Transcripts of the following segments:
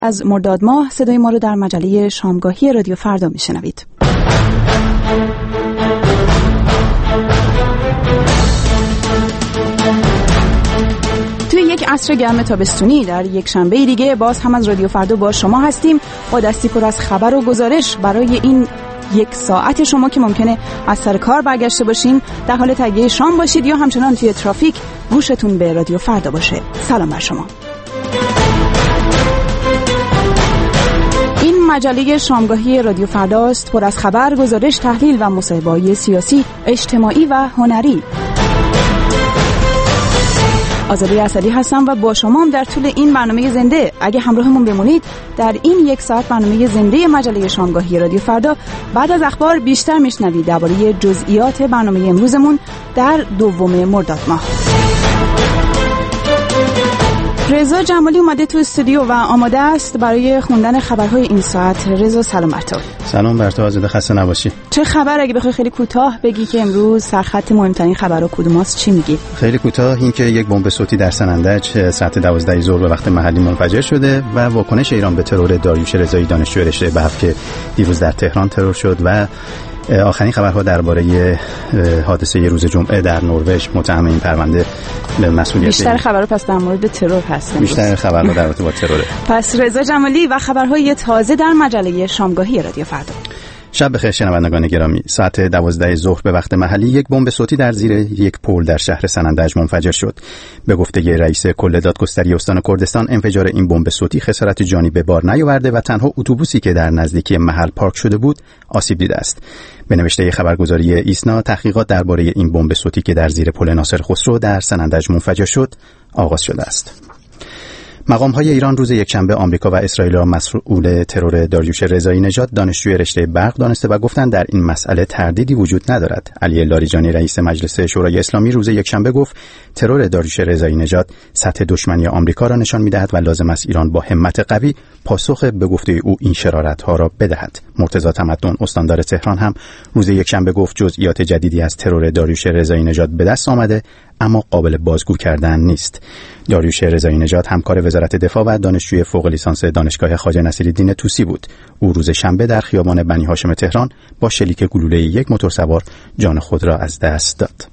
از مرداد ماه صدای ما رو در مجله شامگاهی رادیو فردا میشنوید. توی یک عصر گرم تابستونی در یک شنبه دیگه باز هم از رادیو فردا با شما هستیم با دستی پر از خبر و گزارش برای این یک ساعت شما که ممکنه از سر کار برگشته باشین، در حال تهیه شام باشید یا همچنان توی ترافیک گوشتون به رادیو فردا باشه. سلام بر شما. این مجله شامگاهی رادیو فرداست، پر از خبر، گزارش، تحلیل و مصاحبه‌های سیاسی، اجتماعی و هنری. آزاده اسدی هستم و با شما هم در طول این برنامه زنده. اگه همراهمون بمونید در این یک ساعت برنامه زنده مجله شامگاهی رادیو فردا بعد از اخبار بیشتر میشنوید درباره جزئیات برنامه امروزمون در 2 مرداد ماه. رضا جمالی اومده تو استودیو و آماده است برای خوندن خبرهای این ساعت. رضا سلام بر تو. سلام بر تو آزاده، خسته نباشی. چه خبر؟ اگه بخوای خیلی کوتاه بگی که امروز سرخط مهمترین خبرها کدوماست چی میگی؟ خیلی کوتاه این که یک بمب صوتی در سنندج ساعت 12 ظهر به وقت محلی منفجر شده و واکنش ایران به ترور داریوش رضایی دانشجوی رشته برق که دیروز در تهران ترور شد و آخرین خبرها درباره حادثه روز جمعه در نروژ متهم این پرونده به مسئولیت. بیشتر خبرها پس در مورد ترور هست. بیشتر خبرها در رابطه با تروره. پس رضا جمالی و خبرهای تازه در مجله شامگاهی رادیو فردا. شب بخیر شنوندگان گرامی. ساعت 12 ظهر به وقت محلی یک بمب صوتی در زیر یک پل در شهر سنندج منفجر شد. به گفته رئیس کل دادگستری استان کردستان، انفجار این بمب صوتی خسارت جانی به بار نیاورده و تنها اتوبوسی که در نزدیکی محل پارک شده بود آسیب دیده است. به نوشته خبرگزاری ایسنا، تحقیقات درباره این بمب صوتی که در زیر پل ناصر خسرو در سنندج منفجر شد آغاز شده است. مقام‌های ایران روز یکشنبه آمریکا و اسرائیل را مسئول ترور داریوش رضایی نژاد دانشجوی رشته برق دانسته و گفتند در این مسئله تردیدی وجود ندارد. علی لاریجانی رئیس مجلس شورای اسلامی روز یکشنبه گفت ترور داریوش رضایی نژاد سطح دشمنی آمریکا را نشان می‌دهد و لازم است ایران با همت قوی پاسخ به گفته او این شرارت‌ها را بدهد. مرتضی تمدن استاندار تهران هم روز یکشنبه گفت جزئیات جدیدی از ترور داریوش رضایی نژاد به دست آمده اما قابل بازگو کردن نیست. داریوش رضایی نژاد همکار وزارت دفاع و دانشجوی فوق لیسانس دانشگاه خواجه نصیرالدین طوسی بود. او روز شنبه در خیابان بنی هاشم تهران با شلیک گلوله یک موتورسوار جان خود را از دست داد.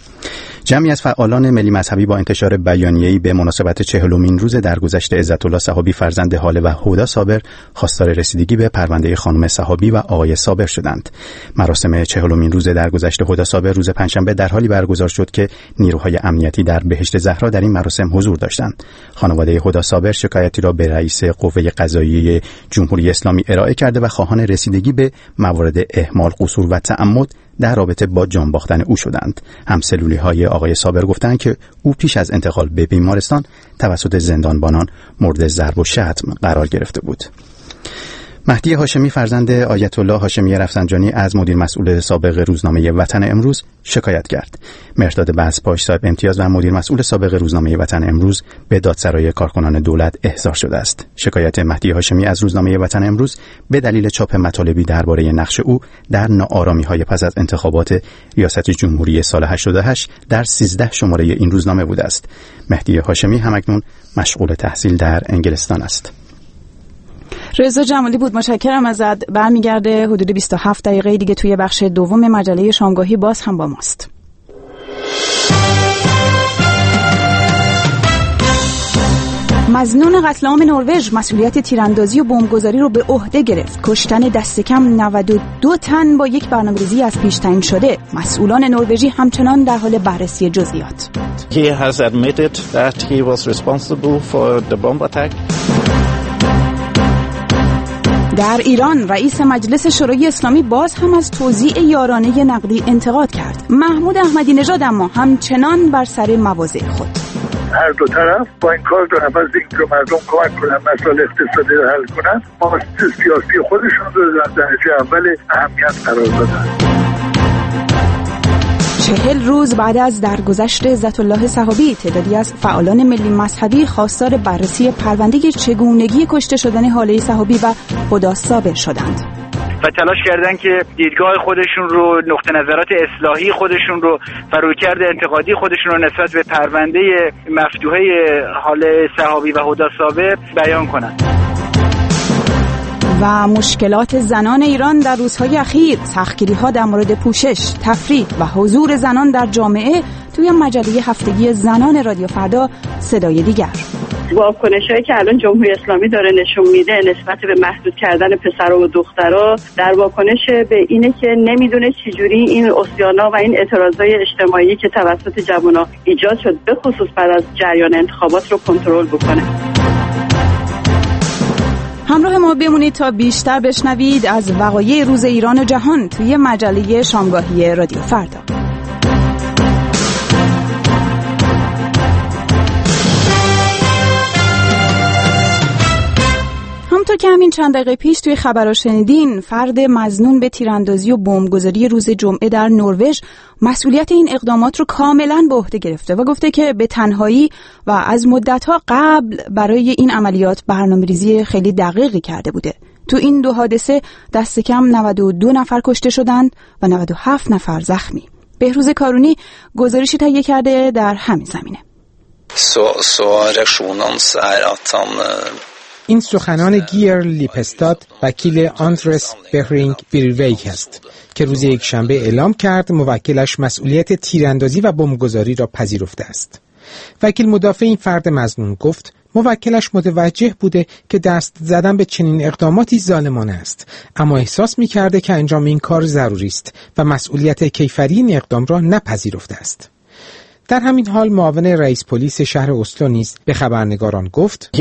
جمعی از فعالان ملی مذهبی با انتشار بیانیه‌ای به مناسبت 40مین روز درگذشت عزت الله صحابی فرزند هاله و هدی صابر خواستار رسیدگی به پرونده خانم صحابی و آقای صابر شدند. مراسم 40مین روز درگذشت هدی صابر روز پنجشنبه در حالی برگزار شد که نیروهای امنیتی در بهشت زهرا در این مراسم حضور داشتند. خانواده هدی صابر شکایتی را به رئیس قوه قضاییه جمهوری اسلامی ارائه کرده و خواهان رسیدگی به موارد اهمال، قصور و تعمد در رابطه با جان باختن او شدند. همسلولی‌های آقای صابر گفتند که او پیش از انتقال به بیمارستان توسط زندانبانان مورد ضرب و شتم قرار گرفته بود. مهدی هاشمی فرزند آیت الله هاشمی رفسنجانی از مدیر مسئول سابق روزنامه وطن امروز شکایت کرد. مهرداد بزپاش صاحب امتیاز و مدیر مسئول سابق روزنامه وطن امروز به دادسرای کارکنان دولت احضار شده است. شکایت مهدی هاشمی از روزنامه وطن امروز به دلیل چاپ مطالبی درباره نقش او در ناآرامی‌های پس از انتخابات ریاست جمهوری سال 88 در 13 شماره این روزنامه بوده است. مهدی هاشمی همکنون مشغول تحصیل در انگلستان است. رضا جمالی بود، متشکرم ازت. برمیگرده حدود 27 دقیقه دیگه توی بخش دوم مجله شامگاهی باز هم با ماست. مظنون قتل عام نروژ مسئولیت تیراندازی و بمبگذاری رو به عهده گرفت. کشتن دست کم 92 تن با یک برنامه‌ریزی از پیش تعیین شده. مسئولان نروژی همچنان در حال بررسی جزئیات. He has admitted that he was responsible for the bomb attack. در ایران رئیس مجلس شورای اسلامی باز هم از توزیع یارانه نقدی انتقاد کرد. محمود احمدی نژاد اما همچنان بر سر مواضع خود. هر دو طرف با این کار دارن از اینکه مردم کمک کنن مسائل اقتصادی رو حل کنن، مقاصد سیاسی خودشون رو در درجه اول اهمیت قرار دادن. 40 روز بعد از درگذشت عزت الله صحابی، تعدادی از فعالان ملی مذهبی خواستار بررسی پرونده چگونگی کشته شدن هاله صحابی و هدی صابر شدند و تلاش کردن که دیدگاه خودشون رو، نقطه نظرات اصلاحی خودشون رو، فروکرد انتقادی خودشون رو نسبت به پرونده مفتوحه هاله صحابی و هدی صابر بیان کنند. و مشکلات زنان ایران در روزهای اخیر، سختگیری‌ها در مورد پوشش، تفریح و حضور زنان در جامعه توی مجله هفتگی زنان رادیو فردا صدای دیگر. واکنشایی که الان جمهوری اسلامی داره نشون میده نسبت به محدود کردن پسرها و دخترها در واکنش به اینه که نمیدونه چجوری این عصیانا و این اعتراضای اجتماعی که توسط جوانان ایجاد شد به خصوص بعد از جریان انتخابات رو کنترل بکنه. همراه ما بمونید تا بیشتر بشنوید از وقایع روز ایران و جهان توی مجله شامگاهی رادیو فردا. همونطور که همین چند دقیقه پیش توی خبرها شنیدین، فرد مظنون به تیراندازی و بمبگذاری روز جمعه در نروژ مسئولیت این اقدامات رو کاملا به عهده گرفته و گفته که به تنهایی و از مدت‌ها قبل برای این عملیات برنامه‌ریزی خیلی دقیقی کرده بوده. تو این دو حادثه دست کم 92 نفر کشته شدند و 97 نفر زخمی. بهروز کارونی گزارشی تهیه کرده در همین زمینه. این سخنان گیر لیپستاد وکیل آندرس بهرینگ بریویک است که روز یکشنبه اعلام کرد موکلش مسئولیت تیراندازی و بمبگذاری را پذیرفته است. وکیل مدافع این فرد مظنون گفت موکلش متوجه بوده که دست زدن به چنین اقداماتی ظالمانه است، اما احساس می‌کرده که انجام این کار ضروری است و مسئولیت کیفری این اقدام را نپذیرفته است. در همین حال معاون رئیس پلیس شهر اسلو نیز به خبرنگاران گفت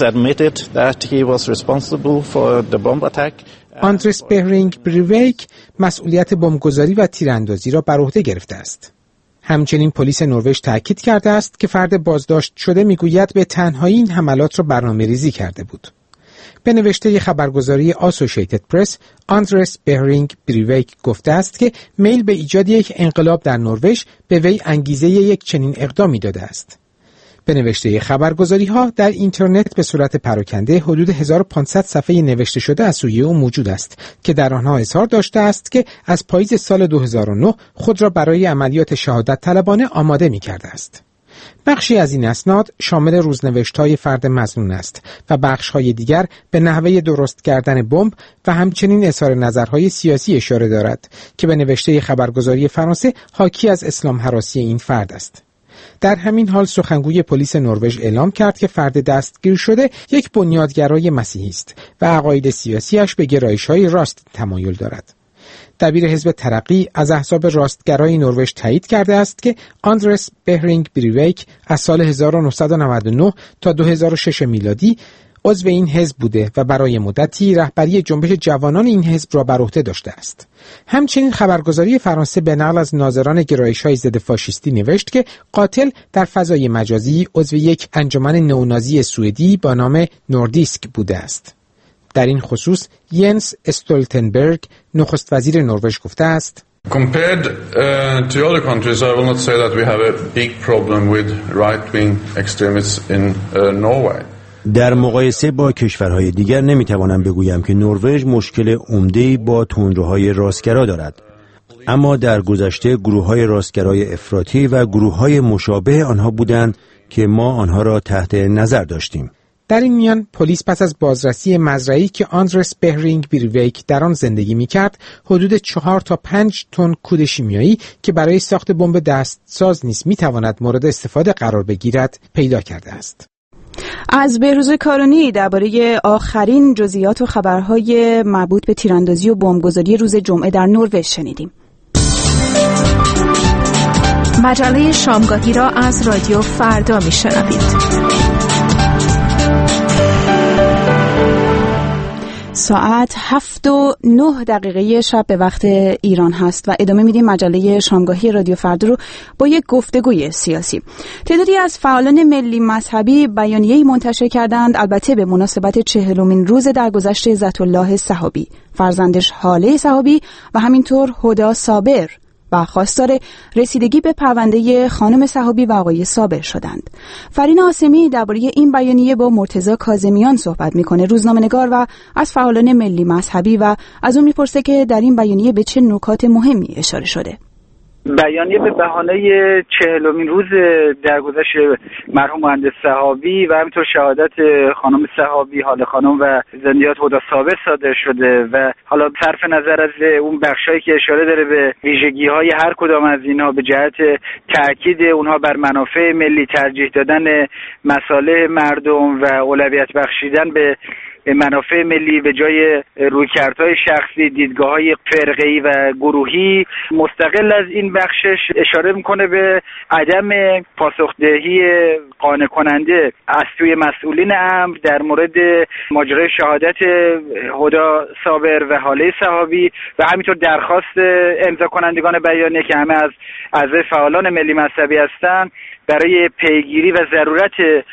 آندرس بهرینگ بریویک مسئولیت بمبگذاری و تیراندازی را بر عهده گرفته است. همچنین پلیس نروژ تاکید کرده است که فرد بازداشت شده میگوید به تنهایی این حملات را برنامه‌ریزی کرده بود. به نوشته خبرگزاری آسوشیتد پرس، آندرس بهرینگ بریویک گفته است که میل به ایجاد یک انقلاب در نروژ به وی انگیزه یک چنین اقدامی داده است. به نوشته خبرگزاری‌ها در اینترنت به صورت پراکنده حدود 1500 صفحه نوشته شده از سوی او موجود است که در آنها اظهار داشته است که از پاییز سال 2009 خود را برای عملیات شهادت طلبانه آماده می‌کرده است. بخشی از این اسناد شامل روزنوشت‌های فرد مظنون است و بخش‌های دیگر به نحوه درست کردن بمب و همچنین اظهار نظرهای سیاسی اشاره دارد که به نوشته خبرگزاری فرانسه حاکی از اسلام هراسی این فرد است. در همین حال سخنگوی پلیس نروژ اعلام کرد که فرد دستگیر شده یک بنیادگرای مسیحی است و عقاید سیاسیش به گرایش‌های راست تمایل دارد. دبیر حزب ترقی از احزاب راستگرای نروژ تایید کرده است که آندرس بهرینگ بریویک از سال 1999 تا 2006 میلادی عضو این حزب بوده و برای مدتی رهبری جنبش جوانان این حزب را بر عهده داشته است. همچنین خبرگزاری فرانسه به نقل از ناظران گرایش‌های ضد فاشیستی نوشت که قاتل در فضای مجازی عضو یک انجمن نئونازی سوئدی با نام نوردیسک بوده است. در این خصوص ینس استولتنبرگ نخست وزیر نروژ گفته است Compared to other countries, I will not say that we have a big problem with right-wing extremists in Norway. در مقایسه با کشورهای دیگر نمیتوانم بگویم که نروژ مشکل عمده‌ای با تندروهای راستگرا دارد. اما در گذشته گروه‌های راستگرای افراطی و گروه‌های مشابه آنها بودند که ما آنها را تحت نظر داشتیم. در این میان پلیس پس از بازرسی مزرعه‌ای که آندرس بهرینگ بریویک در آن زندگی می‌کرد، حدود 4 تا 5 تن کود شیمیایی که برای ساخت بمب دستساز نیز می‌تواند مورد استفاده قرار بگیرد پیدا کرده است. از بهروز کارونی درباره آخرین جزئیات و خبرهای مربوط به تیراندازی و بمبگذاری روز جمعه در نروژ شنیدیم. مجله شامگاهی را از رادیو فردا می‌شنوید. ساعت 7:09 شب به وقت ایران هست و ادامه میدیم مجله شامگاهی رادیو فردا رو با یک گفتگوی سیاسی. تعدادی از فعالان ملی مذهبی بیانیه‌ای منتشر کردند، البته به مناسبت 40مین روز درگذشت عزت‌الله صحابی، فرزندش هاله صحابی و همینطور هدا صابر و خواستار رسیدگی به پرونده خانم صحابی و آقای صابر شدند. فرین آسمی درباره این بیانیه با مرتضی کاظمیان صحبت میکنه، روزنامه‌نگار و از فعالان ملی مذهبی، و از اون میپرسه که در این بیانیه به چه نکات مهمی اشاره شده. بیانیه به بهانه 40مین روز درگذشت مرحوم مهندس سحابی و همینطور شهادت خانم سحابی، حال خانم و زندیات هدی صابر صادر شده و حالا صرف نظر از اون بخشایی که اشاره داره به ویژگی‌های هر کدام از اینها به جهت تاکید اونها بر منافع ملی، ترجیح دادن مصالح مردم و اولویت بخشیدن به منافع ملی به جای رویکردهای شخصی، دیدگاه‌های فرقه‌ای و گروهی، مستقل از این بخشش اشاره میکنه به عدم پاسخدهی قانع کننده از سوی مسئولین امر در مورد ماجرای شهادت هدی صابر و حاله سحابی و همینطور درخواست امضا کنندگان بیانیه که همه از اعضای فعالان ملی مذهبی هستند برای پیگیری و ضرورت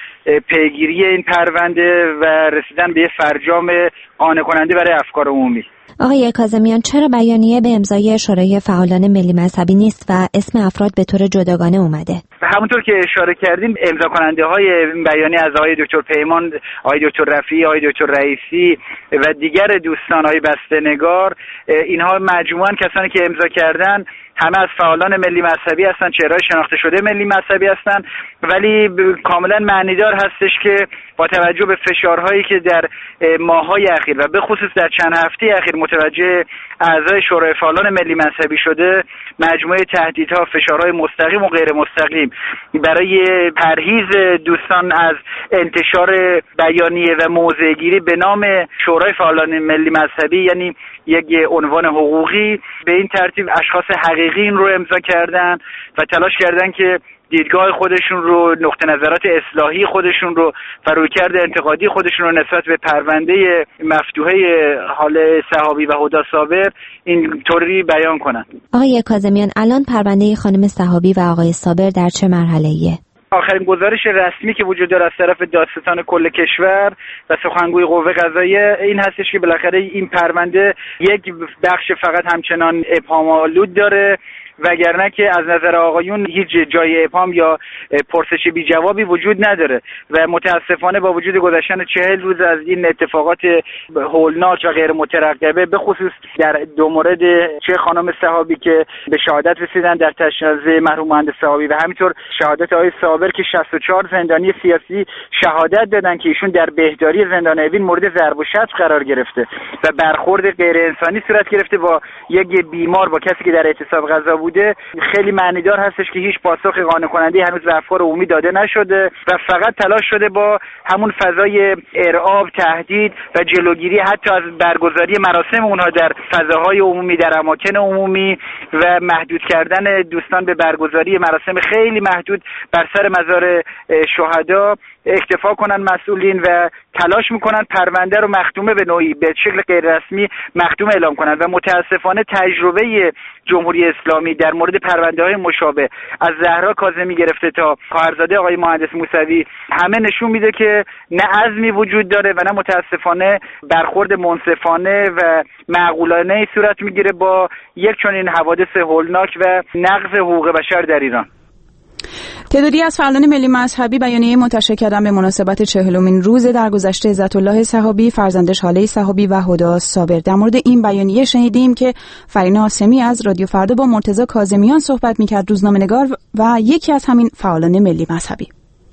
پیگیری این پرونده و رسیدن به فرجام قانع کننده برای افکار عمومی. آقای کاظمیان، چرا بیانیه به امضای شورای فعالان ملی مذهبی نیست و اسم افراد به طور جداگانه اومده؟ همونطور که اشاره کردیم امضا کننده های بیانیه از آقای دکتر پیمان، آقای دکتر رفیعی، آقای دکتر رئیسی و دیگر دوستان، آقای بسته‌نگار، اینها مجموعاً کسانی که امضا کردن همه از فعالان ملی مذهبی هستن، چهره‌های شناخته شده ملی مذهبی هستن، ولی کاملا معنیدار هستش که با توجه به فشارهایی که در ماه‌های اخیر و به خصوص در چند هفته اخیر متوجه اعضای شورای فعالان ملی مذهبی شده، مجموعه تهدیدها، فشارهای مستقیم و غیر مستقیم برای پرهیز دوستان از انتشار بیانیه و موضع‌گیری به نام شورای فعالان ملی مذهبی، یعنی یک عنوان حقوقی، به این ترتیب اشخاص حقیقی این رو امضا کردن و تلاش کردن که دیدگاه خودشون رو، نقطه نظرات اصلاحی خودشون رو و رویکرد انتقادی خودشون رو نسبت به پرونده مفتوحه حاله سحابی و هدی صابر اینطوری بیان کنن. آقای کاظمیان، الان پرونده خانم سحابی و آقای صابر در چه مرحله‌ایه؟ آخرین گزارش رسمی که وجود داره از طرف دادستان کل کشور و سخنگوی قوه قضاییه این هستش که بالاخره این پرونده یک بخش فقط همچنان ابهام‌آلود داره، وگرنه که از نظر آقایون هیچ جای ابهام یا پرسش بی جوابی وجود نداره و متاسفانه با وجود گذشتن 40 روز از این اتفاقات هولناک و غیر مترقبه، به خصوص در دو مورد چه خانم سحابی که به شهادت رسیدن در تشنج مرحوم مهندس سحابی و همینطور شهادت آقای صابر که 64 زندانی سیاسی شهادت دادن که ایشون در بهداری زندان اوین مورد ضرب و شتم قرار گرفته و برخورد غیر انسانی صورت گرفته با یک بیمار، با کسی که در اعتصاب غذا بوده، خیلی معنیدار هستش که هیچ پاسخ قانع کننده هنوز به افکار عمومی داده نشده و فقط تلاش شده با همون فضای ارعاب، تهدید و جلوگیری حتی از برگزاری مراسم اونها در فضاهای عمومی، در اماکن عمومی و محدود کردن دوستان به برگزاری مراسم خیلی محدود بر سر مزار شهدا اکتفا کنن مسئولین و تلاش میکنن پرونده رو مختومه به نوعی به شکل غیر رسمی مختوم اعلام کنن و متاسفانه تجربه جمهوری اسلامی در مورد پرونده‌های مشابه از زهرا کاظمی گرفته تا خواهرزاده آقای مهندس موسوی همه نشون میده که نه عزمی وجود داره و نه متاسفانه برخورد منصفانه و معقولانه صورت میگیره با یک چنین حوادث هولناک و نقض حقوق بشر در ایران. تعدادی از فعالان ملی مذهبی بیانیه منتشر کردن به مناسبت 40مین روز درگذشت عزت‌الله سحابی، فرزندش حاله سحابی و هدی صابر. در مورد این بیانیه شنیدیم که فرین حاسمی از رادیو فردا با مرتضی کاظمیان صحبت می‌کرد، روزنامه‌نگار و یکی از همین فعالان ملی مذهبی.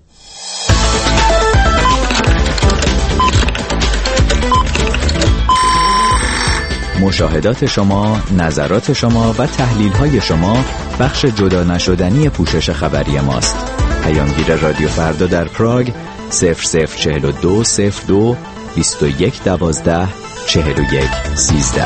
مشاهدات شما، نظرات شما و تحلیل‌های شما بخش جدا نشدنی پوشش خبری ماست. پیامگیر رادیو فردا در پراگ 0042 02 21 12 41 13.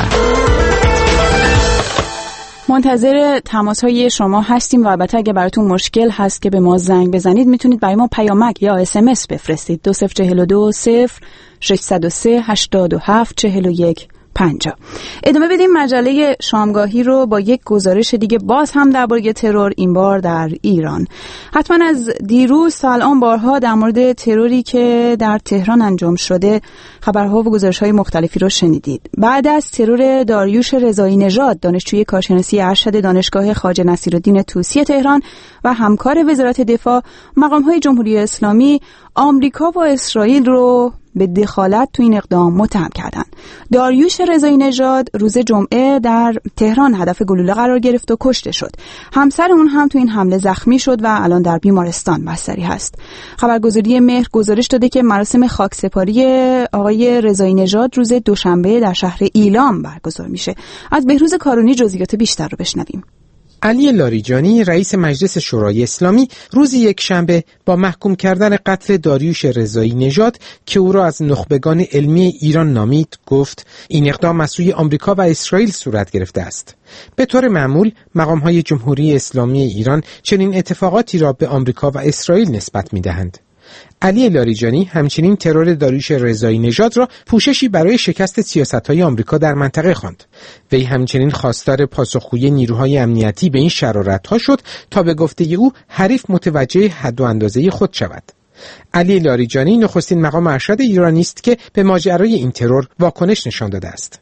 منتظر تماس‌های شما هستیم و البته اگه براتون مشکل هست که به ما زنگ بزنید میتونید برای ما پیامک یا SMS بفرستید 2042 0603 87 41 50. ادامه بدیم مجله شامگاهی رو با یک گزارش دیگه باز هم درباره ترور، این بار در ایران. حتما از دیروز تا الان بارها در مورد تروری که در تهران انجام شده خبرها و گزارش‌های مختلفی رو شنیدید. بعد از ترور داریوش رضایی نژاد، دانشجوی کارشناسی ارشد دانشگاه خواجه نصیرالدین طوسی تهران و همکار وزارت دفاع، مقام‌های جمهوری اسلامی آمریکا و اسرائیل رو به دخالت تو این اقدام متهم کردند. داریوش رضایی نژاد روز جمعه در تهران هدف گلوله قرار گرفت و کشته شد. همسر اون هم تو این حمله زخمی شد و الان در بیمارستان بستری هست. خبرگزاری مهر گزارش داده که مراسم خاکسپاری آقای رضایی نژاد روز دوشنبه در شهر ایلام برگزار میشه. از بهروز کارونی جزئیات بیشتر رو بشنویم. علی لاریجانی رئیس مجلس شورای اسلامی روز یکشنبه با محکوم کردن قتل داریوش رضایی نژاد که او را از نخبگان علمی ایران نامید گفت این اقدام از سوی آمریکا و اسرائیل صورت گرفته است. به طور معمول مقام‌های جمهوری اسلامی ایران چنین اتفاقاتی را به آمریکا و اسرائیل نسبت می‌دهند. علی لاریجانی همچنین ترور داریوش رضایی نژاد را پوششی برای شکست سیاست‌های آمریکا در منطقه خواند. وی همچنین خواستار پاسخگویی نیروهای امنیتی به این شرارت‌ها شد تا به گفته او حریف متوجه حد و اندازه خود شود. علی لاریجانی نخستین مقام ارشد ایرانی است که به ماجرای این ترور واکنش نشان داده است.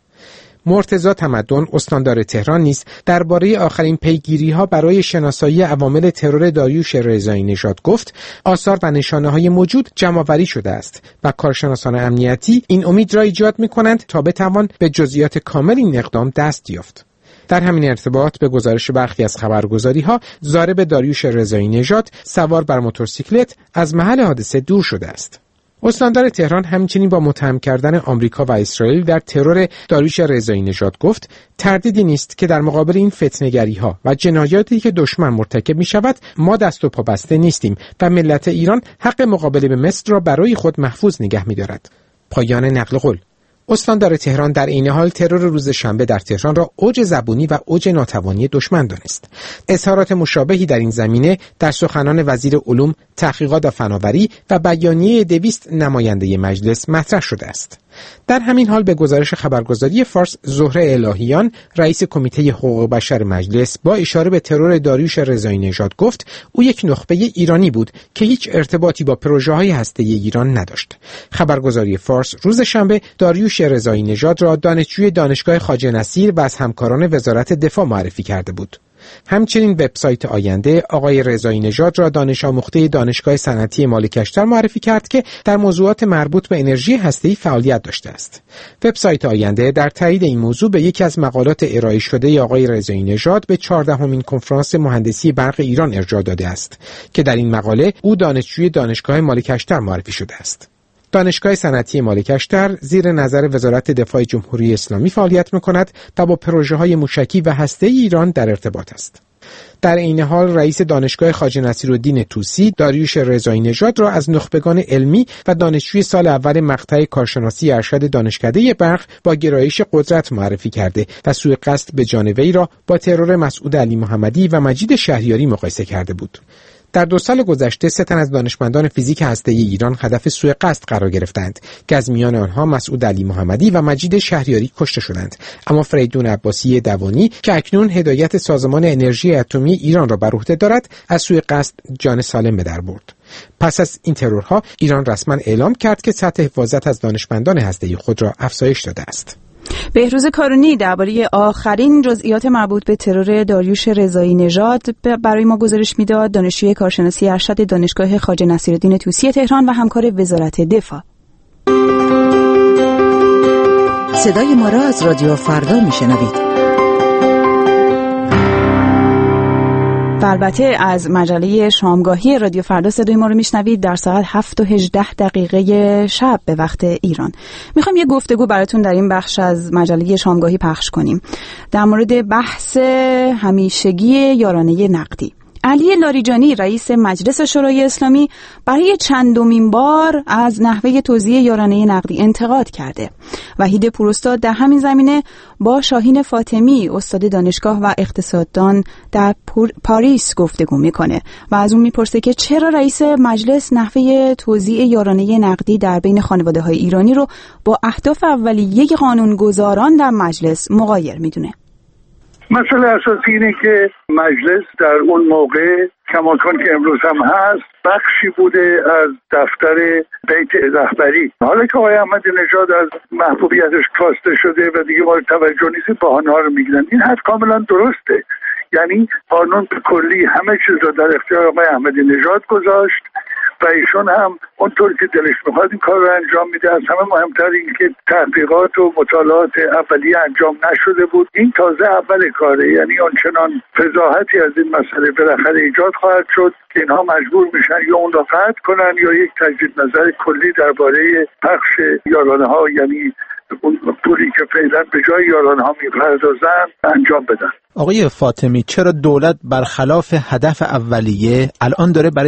مرتضی تمدن استاندار تهران نیز درباره آخرین پیگیری‌ها برای شناسایی عوامل ترور داریوش رضایی نژاد گفت آثار و نشانه‌های موجود جمع‌آوری شده است و کارشناسان امنیتی این امید را ایجاد می‌کنند تا بتوان به جزئیات کامل این اقدام دست یافت. در همین ارتباط به گزارش برخی از خبرگزاری‌ها ضارب داریوش رضایی نژاد سوار بر موتورسیکلت از محل حادثه دور شده است. استاندار تهران همچنین با متهم کردن آمریکا و اسرائیل در ترور داریوش رضایی نژاد گفت تردیدی نیست که در مقابل این فتنه‌گری‌ها و جنایاتی که دشمن مرتکب می‌شود ما دست و پا بسته نیستیم و ملت ایران حق مقابله به مصر را برای خود محفوظ نگه می‌دارد. پایان نقل قول. استاندار تهران در این حال ترور روز شنبه در تهران را اوج زبونی و اوج ناتوانی دشمن دانست. اظهارات مشابهی در این زمینه در سخنان وزیر علوم، تحقیقات و فناوری و بیانیه 200 نماینده مجلس مطرح شده است. در همین حال به گزارش خبرگزاری فارس زهره الهیان رئیس کمیته حقوق بشر مجلس با اشاره به ترور داریوش رضایی نژاد گفت او یک نخبه ایرانی بود که هیچ ارتباطی با پروژه‌های هسته‌ای ایران نداشت. خبرگزاری فارس روز شنبه داریوش رضایی نژاد را دانشجوی دانشگاه خواجه نصیر و از همکاران وزارت دفاع معرفی کرده بود. همچنین وبسایت آینده آقای رضایی نژاد را دانش آموخته دانشگاه صنعتی مالکشتر معرفی کرد که در موضوعات مربوط به انرژی هسته‌ای فعالیت داشته است. وبسایت آینده در تایید این موضوع به یکی از مقالات ارائه شده آقای رضایی نژاد به 14مین کنفرانس مهندسی برق ایران ارجاع داده است که در این مقاله او دانشجوی دانشگاه مالکشتر معرفی شده است. دانشگاه صنعتی مالکشتر زیر نظر وزارت دفاع جمهوری اسلامی فعالیت می‌کند و با پروژه‌های موشکی و هسته‌ای ایران در ارتباط است. در این حال رئیس دانشگاه خواجه نصیرالدین طوسی داریوش رضایی نژاد را از نخبگان علمی و دانشجوی سال اول مقطع کارشناسی ارشد دانشکده برق با گرایش قدرت معرفی کرده و سوء قصد به جان وی را با ترور مسعود علی محمدی و مجید شهریاری مقایسه کرده بود. در 2 سال گذشته 3 تن از دانشمندان فیزیک هسته‌ای ایران هدف سوء قصد قرار گرفتند که از میان آنها مسعود علی محمدی و مجید شهریاری کشته شدند، اما فریدون عباسی دوانی که اکنون هدایت سازمان انرژی اتمی ایران را بر عهده دارد از سوء قصد جان سالم به در برد. پس از این ترورها ایران رسما اعلام کرد که سطح حفاظت از دانشمندان هسته‌ای خود را افزایش داده است. بهروز کارونی درباره آخرین جزئیات مربوط به ترور داریوش رضایی نژاد برای ما گزارش میداد. دانشجوی کارشناسی ارشد دانشگاه خواجه نصیرالدین طوسی تهران و همکار وزارت دفاع. صدای ما را از رادیو فردا میشنوید. البته از مجله شامگاهی رادیو فردا صدای ما رو میشنوید در ساعت 7:18 شب به وقت ایران. میخوام یه گفتگو براتون در این بخش از مجله شامگاهی پخش کنیم در مورد بحث همیشگی یارانه نقدی. علی لاریجانی رئیس مجلس شورای اسلامی برای چندمین بار از نحوه توزیع یارانه نقدی انتقاد کرده. وحید پوراستاد در همین زمینه با شاهین فاطمی استاد دانشگاه و اقتصاددان در پاریس گفتگو میکنه و از اون میپرسه که چرا رئیس مجلس نحوه توزیع یارانه نقدی در بین خانواده‌های ایرانی رو با اهداف اولیه قانونگذاران در مجلس مغایر میدونه. مسئله اساسی اینه که مجلس در اون موقع کماکان که امروز هم هست بخشی بوده از دفتر بیت رهبری. حالا که آقای احمدی نژاد از محبوبیتش کاسته شده و دیگه مورد توجه نیست، بهانه‌ها رو میگیرن. این حد کاملا درسته. یعنی قانون به کلی همه چیز رو در اختیار آقای احمدی نژاد گذاشت و ایشون هم اونطور که دلش میخواد این کار رو انجام میده. از همه مهمتر این که تحقیقات و مطالعات اولیه انجام نشده بود. این تازه اول کاره، یعنی آنچنان فضاحتی از این مسئله بالاخره ایجاد خواهد شد که اینها مجبور میشن یا اون را قطع کنن یا یک تجدید نظر کلی درباره پخش یارانه ها، یعنی اون پولی که فعلا به جای یارانه ها میپردازن انجام بدن. آقای فاطمی، چرا دولت برخلاف هدف اولیه الان داره برای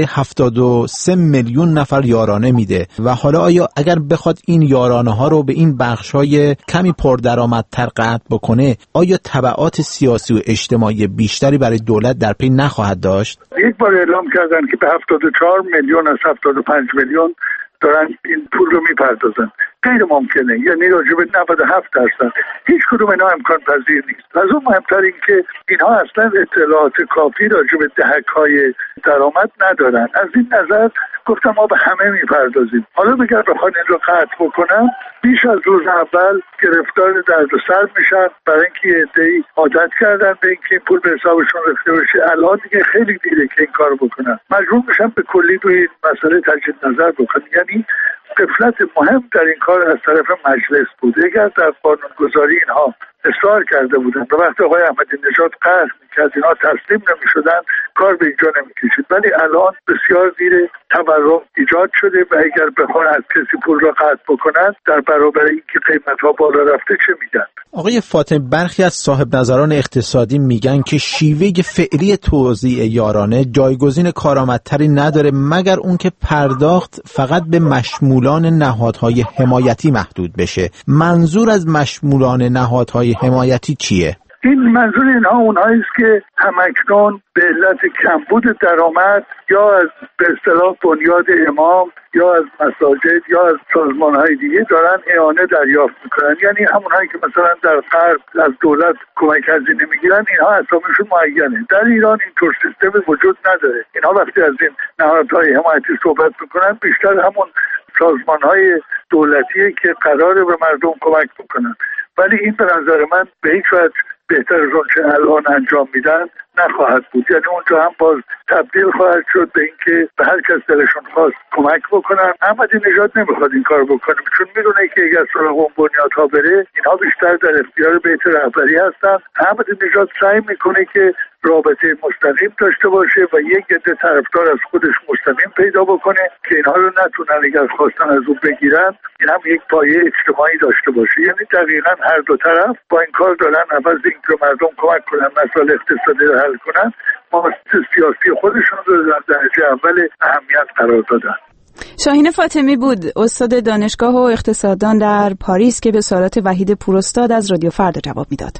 73 میلیون نفر یارانه میده و حالا آیا اگر بخواد این یارانه ها رو به این بخش‌های کمی پردرآمدتر قطع بکنه، آیا تبعات سیاسی و اجتماعی بیشتری برای دولت در پی نخواهد داشت؟ یک بار اعلام کردن که به 74 میلیون از 75 میلیون دارن این پول رو میپردازن. غیر ممکنه، یعنی راجع به 97% هیچ کدوم اینا امکان پذیر نیست. از اون مهمتر این که اینها اصلا اطلاعات کافی راجع به دهک‌های درآمد ندارن. از این نظر گفتم ما به همه میپردازیم. حالا بگر بخوان این رو قطع بکنم، بیش از روز اول گرفتار دردسر میشن برای اینکه عده‌ای عادت کردن به اینکه این پول به حسابشون رفته باشه. الان دیگه خیلی دیره که این کارو بکنن، مجبور میشن به کلی روی این مسئله تجدید نظر بکنن. یعنی غفلت مهم در این کار از طرف مجلس بود. اگر در قانونگذاری اینها اصرار کرده بودن و وقتی آقای احمدی نژاد قهر میکرد اینها تسلیم نمیشدن، کار به اینجا نمیکشید. ولی الان بسیار دیر، تورم ایجاد شده و اگر بخوان از کسی پول را قطع بکنن در برابر اینکه قیمت ها بالا رفته چه میگن؟ آقای فاطمی، برخی از صاحب نظران اقتصادی میگن که شیوه فعلی توزیع یارانه جایگزین کارآمدتری نداره مگر اون که پرداخت فقط به مشمولان نهادهای حمایتی محدود بشه. منظور از مشمولان نهادهای حمایتی چیه؟ این منظور اینها اونهایی است که همکنون به علت کمبود درآمد یا از به اصطلاح بنیاد امام یا از مساجد یا از سازمان‌های دیگه دارن اعانه دریافت میکنن. یعنی همونهایی که مثلا در غرب از دولت کمک هزینه میگیرن، اینها اسامیشون معینه. در ایران اینطور سیستم وجود نداره. اینها وقتی از این نهادهای حمایتی صحبت میکنن بیشتر همون سازمان‌های دولتیه که قراره به مردم کمک بکنن. ولی این به نظر من به هیچ وجه بهتر از اون چه الان انجام میدن نخواهد بود. یعنی اونجا هم باز تبدیل خواهد شد به اینکه به هر کس دلشون خواست کمک بکنن. احمدی نژاد نمیخواد این کار بکنه، چون میدونه که اگر سراغ اون بنیادها بره اینها بیشتر در اختیار بیت رهبری هستن. احمدی نژاد سعی میکنه که رابطه مستقیم داشته باشه و یک عده طرفدار از خودش مستقیم پیدا بکنه که اینها رو نتونن اگر خواستن از اون بگیرن این هم یک پایه اجتماعی داشته باشه. یعنی دقیقاً هر دو طرف با این کار دارن عوض اینکه مردم کمک کنن مسائل اقتصادی رو حل کنن، مقاصد سیاسی خودشون رو در درجه اول اهمیت قرار دادن. شاهین فاطمی بود، استاد دانشگاه و اقتصاددان در پاریس که به سوالات وحید پوراستاد از رادیو فردا جواب میداد.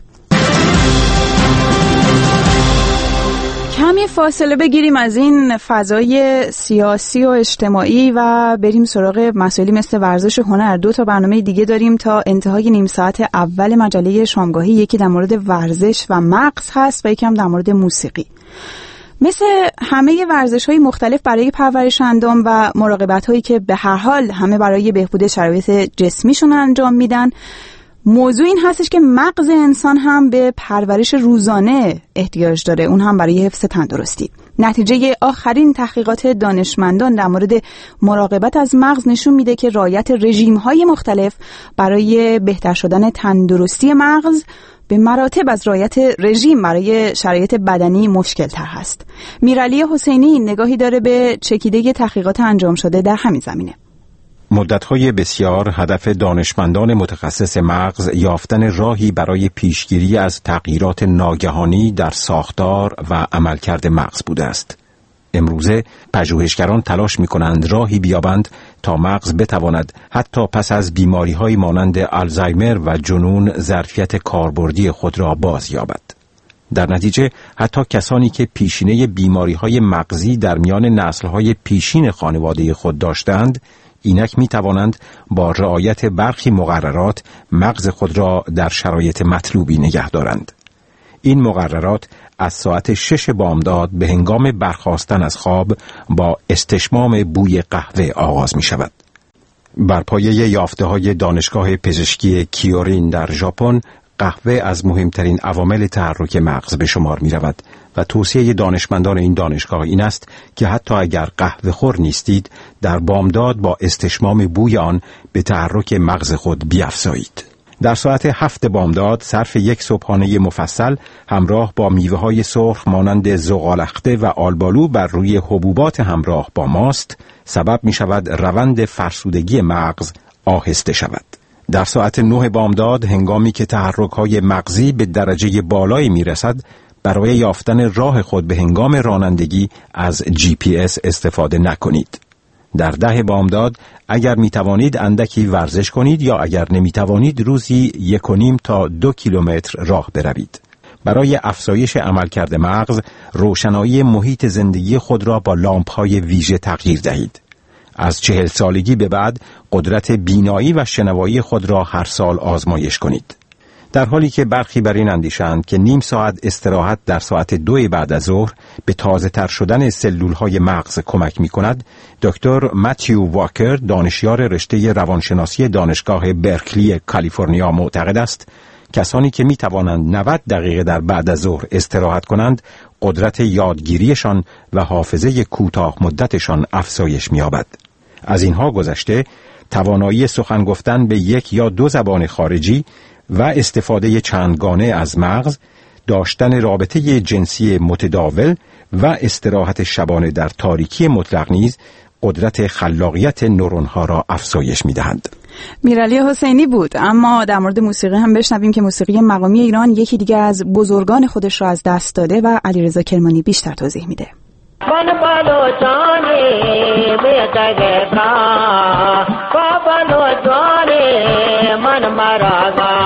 کمی فاصله بگیریم از این فضای سیاسی و اجتماعی و بریم سراغ مسائلی مثل ورزش و هنر. 2 تا برنامه دیگه داریم تا انتهای نیم ساعت اول مجله شامگاهی. یکی در مورد ورزش و مغز هست و یکی هم در مورد موسیقی. مثل همه ورزش‌های مختلف برای پرورش اندام و مراقبت‌هایی که به هر حال همه برای بهبود شرایط جسمیشون انجام میدن، موضوع این هستش که مغز انسان هم به پرورش روزانه احتیاج داره، اون هم برای حفظ تندرستی. نتیجه آخرین تحقیقات دانشمندان در مورد مراقبت از مغز نشون میده که رعایت رژیم‌های مختلف برای بهتر شدن تندرستی مغز به مراتب از رعایت رژیم برای شرایط بدنی مشکل تر هست. میرعلی حسینی نگاهی داره به چکیده تحقیقات انجام شده در همین زمینه. مدت‌های بسیار هدف دانشمندان متخصص مغز یافتن راهی برای پیشگیری از تغییرات ناگهانی در ساختار و عملکرد مغز بوده است. امروزه پژوهشگران تلاش می‌کنند راهی بیابند تا مغز بتواند حتی پس از بیماری‌های مانند آلزایمر و جنون ظرفیت کاربردی خود را بازیابد. در نتیجه حتی کسانی که پیشینه بیماری‌های مغزی در میان نسل‌های پیشین خانواده خود داشتند، اینک می توانند با رعایت برخی مقررات مغز خود را در شرایط مطلوبی نگه دارند. این مقررات از ساعت 6 بامداد به هنگام برخاستن از خواب با استشمام بوی قهوه آغاز می شود. بر پایه یافته‌های دانشگاه پزشکی کیورین در ژاپن، قهوه از مهمترین عوامل تحرک مغز به شمار می رود و توصیه دانشمندان این دانشگاه این است که حتی اگر قهوه خور نیستید در بامداد با استشمام بوی آن به تحرک مغز خود بیفزایید. در ساعت 7 بامداد صرف یک صبحانه مفصل همراه با میوه‌های سرخ مانند زغالخته و آلبالو بر روی حبوبات همراه با ماست سبب می شود روند فرسودگی مغز آهسته شود. در ساعت 9 بامداد هنگامی که تحرک‌های مغزی به درجه بالایی می رسد برای یافتن راه خود به هنگام رانندگی از GPS استفاده نکنید. در 10 بامداد اگر می توانید اندکی ورزش کنید یا اگر نمی توانید روزی 1.5 تا 2 کیلومتر راه بروید. برای افزایش عملکرد مغز روشنایی محیط زندگی خود را با لامپ‌های ویژه تغییر دهید. از 40 سالگی به بعد قدرت بینایی و شنوایی خود را هر سال آزمایش کنید. در حالی که برخی بر این اندیشند که نیم ساعت استراحت در ساعت 2 بعد از ظهر به تازه تر شدن سلولهای مغز کمک می کند، دکتر متیو واکر دانشیار رشته روانشناسی دانشگاه برکلی کالیفرنیا معتقد است کسانی که می توانند 90 دقیقه در بعد از ظهر استراحت کنند قدرت یادگیریشان و حافظه کوتاه مدتشان افزایش می یابد. از اینها گذشته توانایی سخن گفتن به 1 یا 2 زبان خارجی و استفاده چندگانه از مغز، داشتن رابطه جنسی متداول و استراحت شبانه در تاریکی مطلق نیز قدرت خلاقیت نورون‌ها را افزایش می‌دهند. میرعلی حسینی بود. اما در مورد موسیقی هم بشنویم که موسیقی مقامی ایران یکی دیگه از بزرگان خودش را از دست داده و علیرضا کرمانی بیشتر توضیح میده. من بلوچانی بیتگتا بلوچانی من مراغا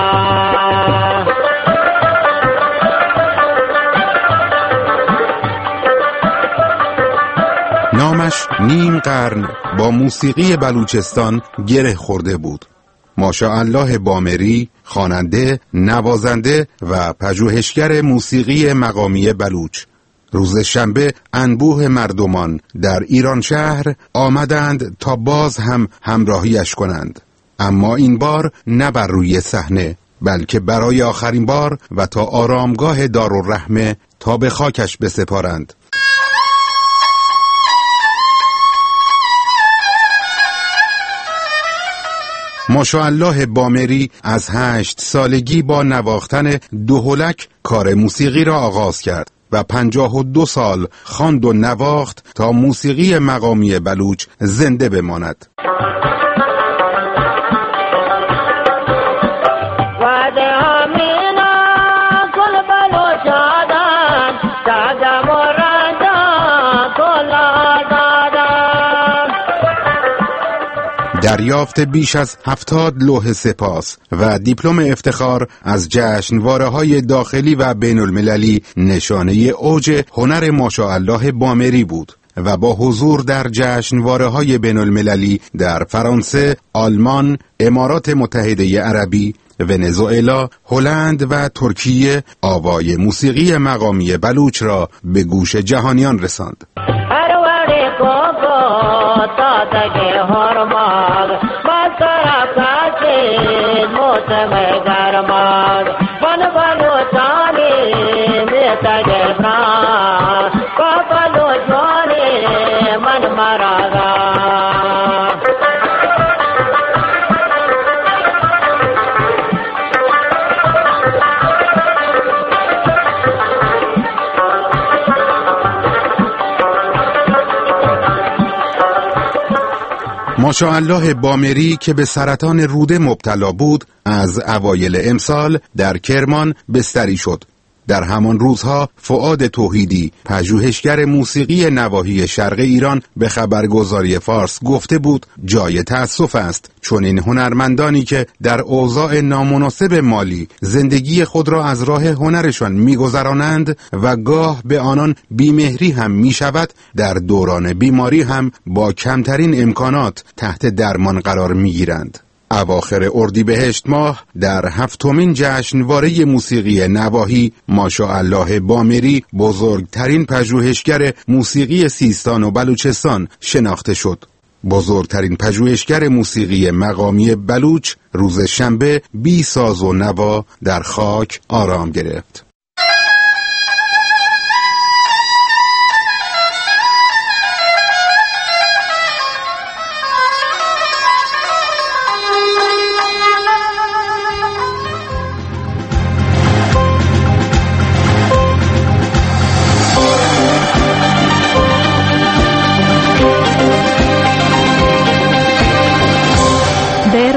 نامش نیم قرن با موسیقی بلوچستان گره خورده بود. ماشاءالله بامری، خواننده، نوازنده و پژوهشگر موسیقی مقامی بلوچ، روز شنبه انبوه مردمان در ایران شهر آمدند تا باز هم همراهیش کنند، اما این بار نه بر روی صحنه بلکه برای آخرین بار و تا آرامگاه دارالرحمه تا به خاکش بسپارند. ماشاءالله بامری از 8 سالگی با نواختن دهلک کار موسیقی را آغاز کرد و 52 سال خواند و نواخت تا موسیقی مقامی بلوچ زنده بماند. دریافت بیش از 70 لوح سپاس و دیپلم افتخار از جشنواره‌های داخلی و بین المللی نشانه اوج هنر ماشاءالله بامری بود و با حضور در جشنواره‌های بین المللی در فرانسه، آلمان، امارات متحده عربی، ونزوئلا، هلند و ترکیه آوای موسیقی مقامی بلوچ را به گوش جهانیان رساند. ماشاءالله بامری که به سرطان روده مبتلا بود از اوایل امسال در کرمان بستری شد. در همان روزها فؤاد توحیدی پژوهشگر موسیقی نواحی شرق ایران به خبرگزاری فارس گفته بود جای تأسف است چون این هنرمندانی که در اوضاع نامناسب مالی زندگی خود را از راه هنرشان می‌گذرانند و گاه به آنان بیمهری هم می‌شود در دوران بیماری هم با کمترین امکانات تحت درمان قرار می‌گیرند. اواخر اردیبهشت ماه در 7مین جشنواره موسیقی نواحی ماشاءالله بامری بزرگترین پژوهشگر موسیقی سیستان و بلوچستان شناخته شد. بزرگترین پژوهشگر موسیقی مقامی بلوچ روز شنبه بی ساز و نوا در خاک آرام گرفت.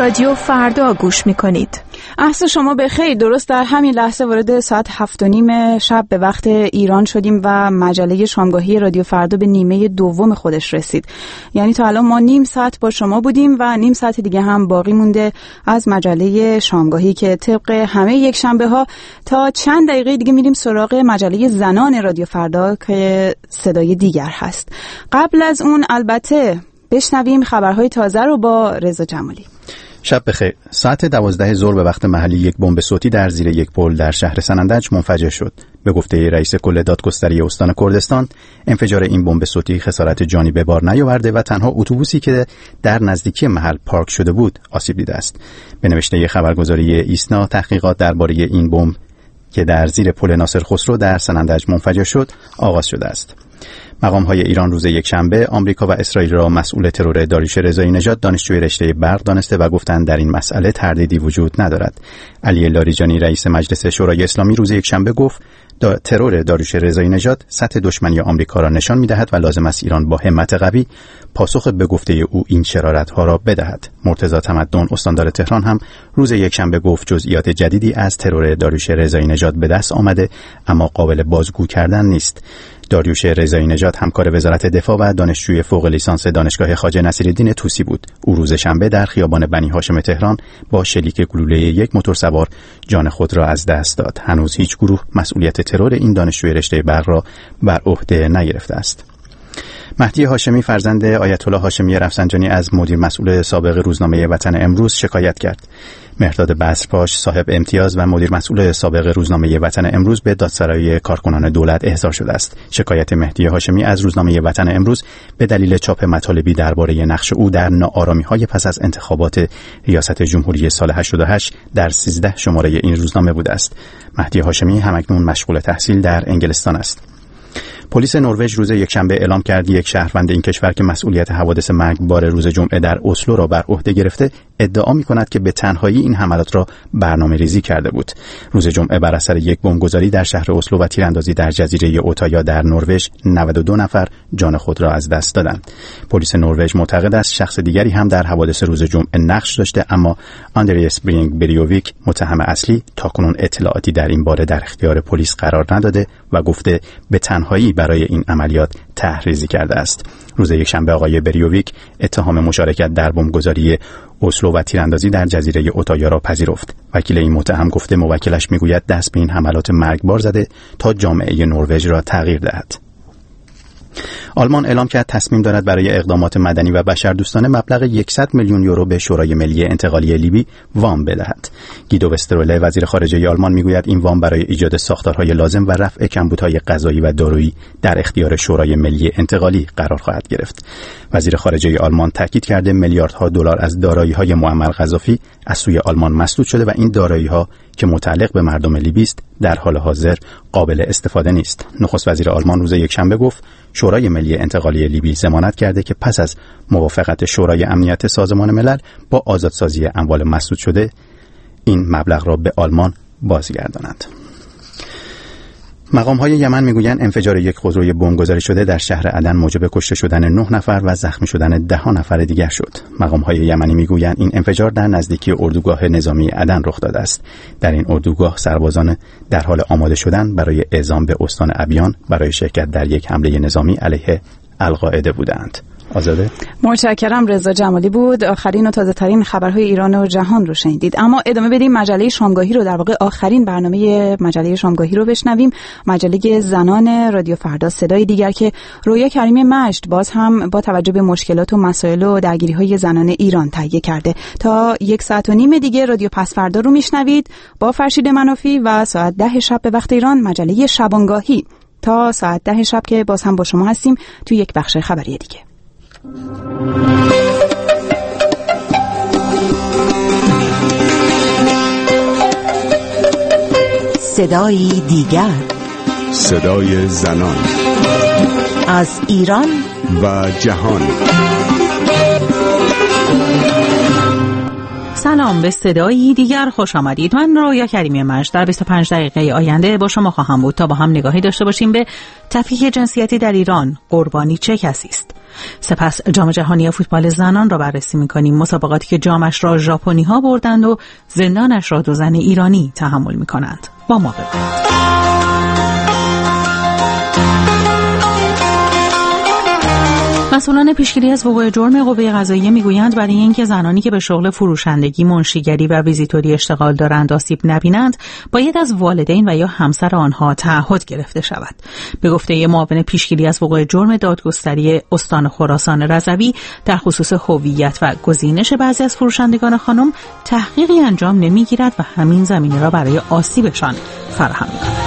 رادیو فردا گوش میکنید. عصر شما بخیر. درست در همین لحظه وارد ساعت 7:30 شب به وقت ایران شدیم و مجله شامگاهی رادیو فردا به نیمه دوم خودش رسید. یعنی تا الان ما نیم ساعت با شما بودیم و نیم ساعت دیگه هم باقی مونده از مجله شامگاهی که طبق همه یک شنبه ها تا چند دقیقه دیگه میریم سراغ مجله زنان رادیو فردا که صدای دیگر هست. قبل از اون البته بشنویم خبرهای تازه رو با رضا جمالی. شب بخیر. ساعت 12 ظهر به وقت محلی یک بمب صوتی در زیر یک پل در شهر سنندج منفجر شد. به گفته رئیس کل دادگستری استان کردستان، انفجار این بمب صوتی خسارت جانی به بار نیاورده و تنها اتوبوسی که در نزدیکی محل پارک شده بود آسیب دیده است. به نوشته خبرگزاری ایسنا، تحقیقات درباره این بمب که در زیر پل ناصر خسرو در سنندج منفجر شد آغاز شده است. مقام‌های ایران روز یکشنبه آمریکا و اسرائیل را مسئول ترور داریوش رضایی نژاد دانشجوی رشته برق دانسته و گفتند در این مسئله تردیدی وجود ندارد. علی لاریجانی رئیس مجلس شورای اسلامی روز یکشنبه گفت ترور داریوش رضایی نژاد سطح دشمنی آمریکا را نشان می‌دهد و لازم است ایران با همت قوی پاسخ به گفته او این شرارت‌ها را بدهد. مرتضی تمدن استاندار تهران هم روز یکشنبه گفت جزئیات جدیدی از ترور داریوش رضایی نژاد به دست آمده اما قابل بازگو کردن نیست. داریوش رضایی نژاد همکار وزارت دفاع و دانشجوی فوق لیسانس دانشگاه خواجه نصیرالدین طوسی بود. او روز شنبه در خیابان بنی هاشم تهران با شلیک گلوله یک موتورسوار جان خود را از دست داد. هنوز هیچ گروه مسئولیت ترور این دانشجوی رشته برق را بر عهده نگرفته است. مهدی هاشمی فرزند آیت الله هاشمی رفسنجانی از مدیر مسئول سابق روزنامه وطن امروز شکایت کرد. مهرداد بصرپاش صاحب امتیاز و مدیر مسئول سابق روزنامه وطن امروز به دادسرای کارکنان دولت احضار شده است. شکایت مهدی هاشمی از روزنامه وطن امروز به دلیل چاپ مطالبی درباره نقش او در ناآرامی‌های پس از انتخابات ریاست جمهوری سال 88 در 13 شماره این روزنامه بوده است. مهدی هاشمی همکنون مشغول تحصیل در انگلستان است. پلیس نروژ روز یکشنبه اعلام کرد یک شهروند این کشور که مسئولیت حوادث مرگبار روز جمعه در اسلو را بر عهده گرفته ادعا می‌کند که به تنهایی این حملات را برنامه‌ریزی کرده بود. روز جمعه بر اثر یک بمبگذاری در شهر اسلو و تیراندازی در جزیره اوتایا در نروژ 92 نفر جان خود را از دست دادند. پلیس نروژ معتقد است شخص دیگری هم در حوادث روز جمعه نقش داشته اما آندریاس برینگ بریویک متهم اصلی تاکنون اطلاعاتی در این باره در اختیار پلیس قرار نداده و گفته به تنهایی برای این عملیات طرح‌ریزی کرده است. روز یکشنبه آقای بریویک اتهام مشارکت در بمبگذاری اسلو و تیراندازی در جزیره اوتایا را پذیرفت. وکیل این متهم گفته موکلش میگوید دست به این حملات مرگبار زده تا جامعه نروژ را تغییر دهد. آلمان اعلام کرد تصمیم دارد برای اقدامات مدنی و بشردوستانه مبلغ 100 میلیون یورو به شورای ملی انتقالی لیبی وام بدهد. گیدو وستروله وزیر خارجه آلمان میگوید این وام برای ایجاد ساختارهای لازم و رفع کمبودهای غذایی و دارویی در اختیار شورای ملی انتقالی قرار خواهد گرفت. وزیر خارجه آلمان تاکید کرده میلیاردها دلار از دارایی‌های معمر قذافی از سوی آلمان مسدود شده و این دارایی‌ها که متعلق به مردم لیبی است در حال حاضر قابل استفاده نیست. نخست وزیر آلمان روز یکشنبه گفت شورای ملی انتقالی لیبی ضمانت کرده که پس از موافقت شورای امنیت سازمان ملل با آزادسازی اموال مسدود شده این مبلغ را به آلمان بازگردانند. مقام‌های یمن میگویند انفجار یک خودروی بمبگذاری شده در شهر عدن موجب کشته شدن 9 نفر و زخمی شدن 10 نفر دیگر شد. مقام‌های یمنی میگویند این انفجار در نزدیکی اردوگاه نظامی عدن رخ داده است. در این اردوگاه سربازان در حال آماده شدن برای اعزام به استان ابیان برای شرکت در یک حمله نظامی علیه القاعده بودند. آزاده. متشکرم. رضا جمالی بود. آخرین و تازه ترین خبرهای ایران و جهان رو شنیدید. اما ادامه بدیم مجله شامگاهی رو، در واقع آخرین برنامه مجله شامگاهی رو بشنویم. مجله زنان رادیو فردا، صدای دیگر که رویا کریمی مجد باز هم با توجه به مشکلات و مسائل و درگیری‌های زنان ایران تهیه کرده. تا 1 ساعت و نیم دیگه رادیو پس فردا رو میشنوید با فرشید منافی و ساعت 10 شب به وقت ایران مجله شبانگاهی تا ساعت 10 شب که باز هم با شما هستیم تو یک بخش خبری دیگه. صدای دیگر، صدای زنان از ایران و جهان. سلام، به صدایی دیگر خوش آمدید. من رویا کریمی مجد در 25 دقیقه آینده با شما خواهم بود تا با هم نگاهی داشته باشیم به تفکیک جنسیتی در ایران. قربانی چه کسی است؟ سپس جام جهانی فوتبال زنان را بررسی می‌کنیم، مسابقاتی که جامش را ژاپنی‌ها بردند و زندانش را 2 زن ایرانی تحمل می‌کنند. با ما باشید. مسئولان پیشگیری از وقوع جرم قوه قضاییه میگویند برای اینکه زنانی که به شغل فروشندگی، منشیگری و ویزیتوری اشتغال دارند آسیب نبینند، باید از والدین و یا همسر آنها تعهد گرفته شود. به گفته معاون پیشگیری از وقوع جرم دادگستری استان خراسان رضوی، در خصوص هویت و گزینش بعضی از فروشندگان خانم تحقیقی انجام نمیگیرد و همین زمینه را برای آسیبشان فراهم می‌کند.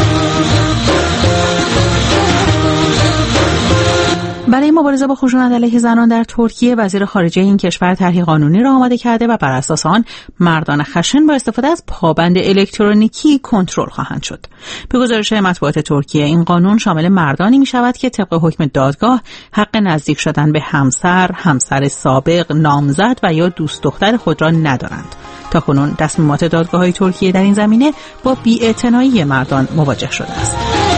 برای مبارزه با خشونت علیه زنان در ترکیه، وزیر خارجه این کشور طرحی قانونی را آماده کرده و بر اساس آن مردان خشن با استفاده از پابند الکترونیکی کنترل خواهند شد. به گزارش مطبوعات ترکیه، این قانون شامل مردانی می شود که طبق حکم دادگاه حق نزدیک شدن به همسر سابق، نامزد و یا دوست دختر خود را ندارند. تاکنون تصمیمات دادگاه‌های ترکیه در این زمینه با بی‌اعتنایی مردان مواجه شده است.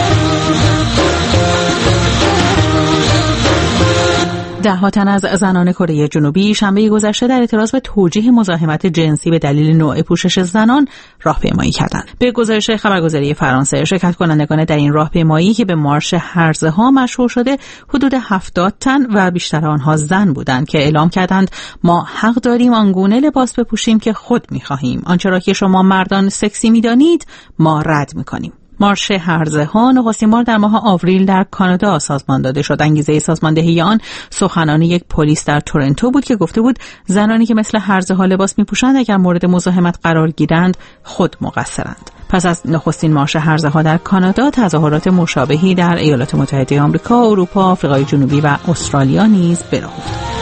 ده‌ها تن از زنان کره جنوبی شنبه گذشته در اعتراض به توجیه مزاحمت جنسی به دلیل نوع پوشش زنان راهپیمایی کردند. به گزارش خبرگزاری فرانسه، شرکت کنندگان در این راهپیمایی که به مارش هرزه‌ها مشهور شده حدود 70 تن و بیشتر آنها زن بودند که اعلام کردند ما حق داریم آنگونه لباس بپوشیم که خود می‌خواهیم. آنچه را که شما مردان سکسی می‌دانید ما رد می‌کنیم. مارش هرزه‌ها نخستین بار در ماه آوریل در کانادا سازمان داده شد. انگیزه سازماندهی آن سخنان یک پلیس در تورنتو بود که گفته بود زنانی که مثل هرزه‌ها لباس می‌پوشند اگر مورد مزاحمت قرار گیرند خود مقصرند. پس از نخستین مارش هرزه‌ها در کانادا، تظاهرات مشابهی در ایالات متحده آمریکا، اروپا، آفریقای جنوبی و استرالیا نیز به راه افتاد.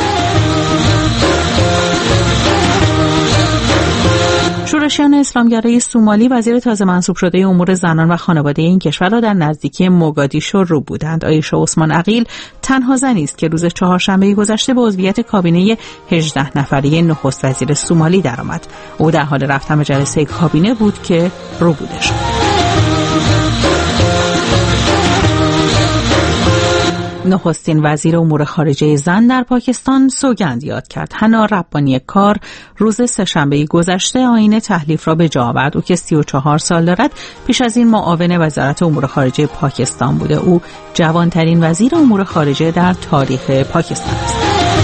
شورشیان اسلامگرای سومالی وزیر تازه منصوب شده امور زنان و خانواده این کشور را در نزدیکی موگادیشو رو بودند. عایشه عثمان عقیل تنها زنی است که روز چهارشنبه گذشته به عضویت کابینه 18 نفره نخست وزیر سومالی درآمد. او در حال رفتن به جلسه کابینه بود که ربوده شد. نخستین وزیر امور خارجه زن در پاکستان سوگند یاد کرد. حنا ربانی کار روز سه‌شنبه گذشته آیین تحلیف را به جا آورد. او که 34 سال دارد پیش از این معاون وزارت امور خارجه پاکستان بوده. او جوانترین وزیر امور خارجه در تاریخ پاکستان است.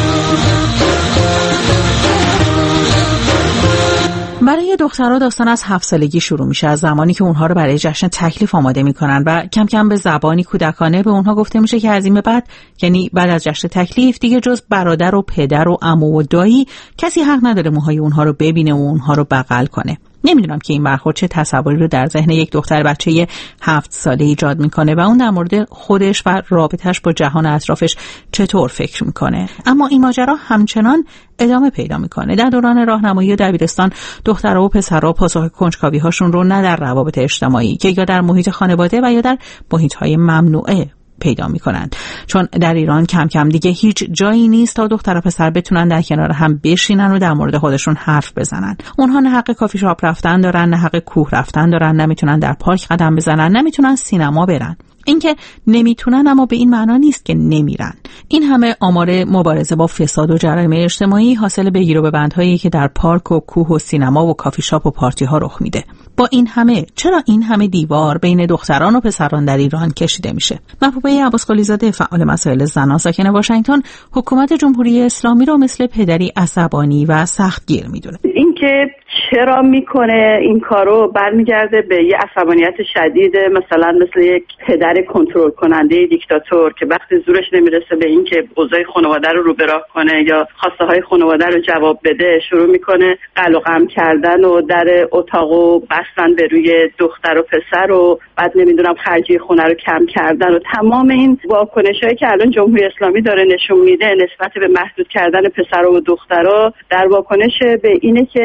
برای دخترها داستان از 7 سالگی شروع میشه، از زمانی که اونها رو برای جشن تکلیف آماده میکنن و کم کم به زبانی کودکانه به اونها گفته میشه که از این به بعد، یعنی بعد از جشن تکلیف، دیگه جز برادر و پدر و عمو و دایی کسی حق نداره موهای اونها رو ببینه و اونها رو بغل کنه. نمیدونم که این برخورد چه تصوری رو در ذهن یک دختر بچه 7 ساله ایجاد میکنه و اون در مورد خودش و رابطش با جهان اطرافش چطور فکر میکنه. اما این ماجرا همچنان ادامه پیدا میکنه. در دوران راهنمایی و دبیرستان دخترها و پسرها پاسخ کنجکاوی هاشون رو نه در روابط اجتماعی که یا در محیط خانواده و یا در محیط های ممنوعه پیدا می‌کنند، چون در ایران کم کم دیگه هیچ جایی نیست تا دختر و پسر بتونن در کنار هم بشینن و در مورد خودشون حرف بزنن. اونها نه حق کافی شاپ رفتن دارن، نه حق کوه رفتن دارن، نمیتونن در پارک قدم بزنن، نمیتونن سینما برن. اینکه نمیتونن اما به این معنا نیست که نمیرن. این همه آمار مبارزه با فساد و جرایم اجتماعی حاصل بگیر و ببندهایی که در پارک و کوه و سینما و کافی شاپ و پارتی ها رخ میده. با این همه چرا این همه دیوار بین دختران و پسران در ایران کشیده میشه؟ محبوبه عباسقلی زاده، فعال مسائل زنان ساکن واشنگتن، حکومت جمهوری اسلامی رو مثل پدری عصبانی و سختگیر میدونه. اینکه چرا میکنه این کارو برمیگرده به یه عصبانیت شدید، مثلا مثل یک پدر کنترل کننده دیکتاتور که وقتی زورش نمیرسه به این که اوضاع خانواده رو به راه کنه یا خواسته های خانواده رو جواب بده، شروع میکنه قل و قم کردن و در اتاقو بستن به روی دختر و پسر و بعد نمیدونم خرجی خونه رو کم کردن و تمام این واکنشایی که الان جمهوری اسلامی داره نشون میده نسبت به محدود کردن پسر و دخترها در واکنش به اینه که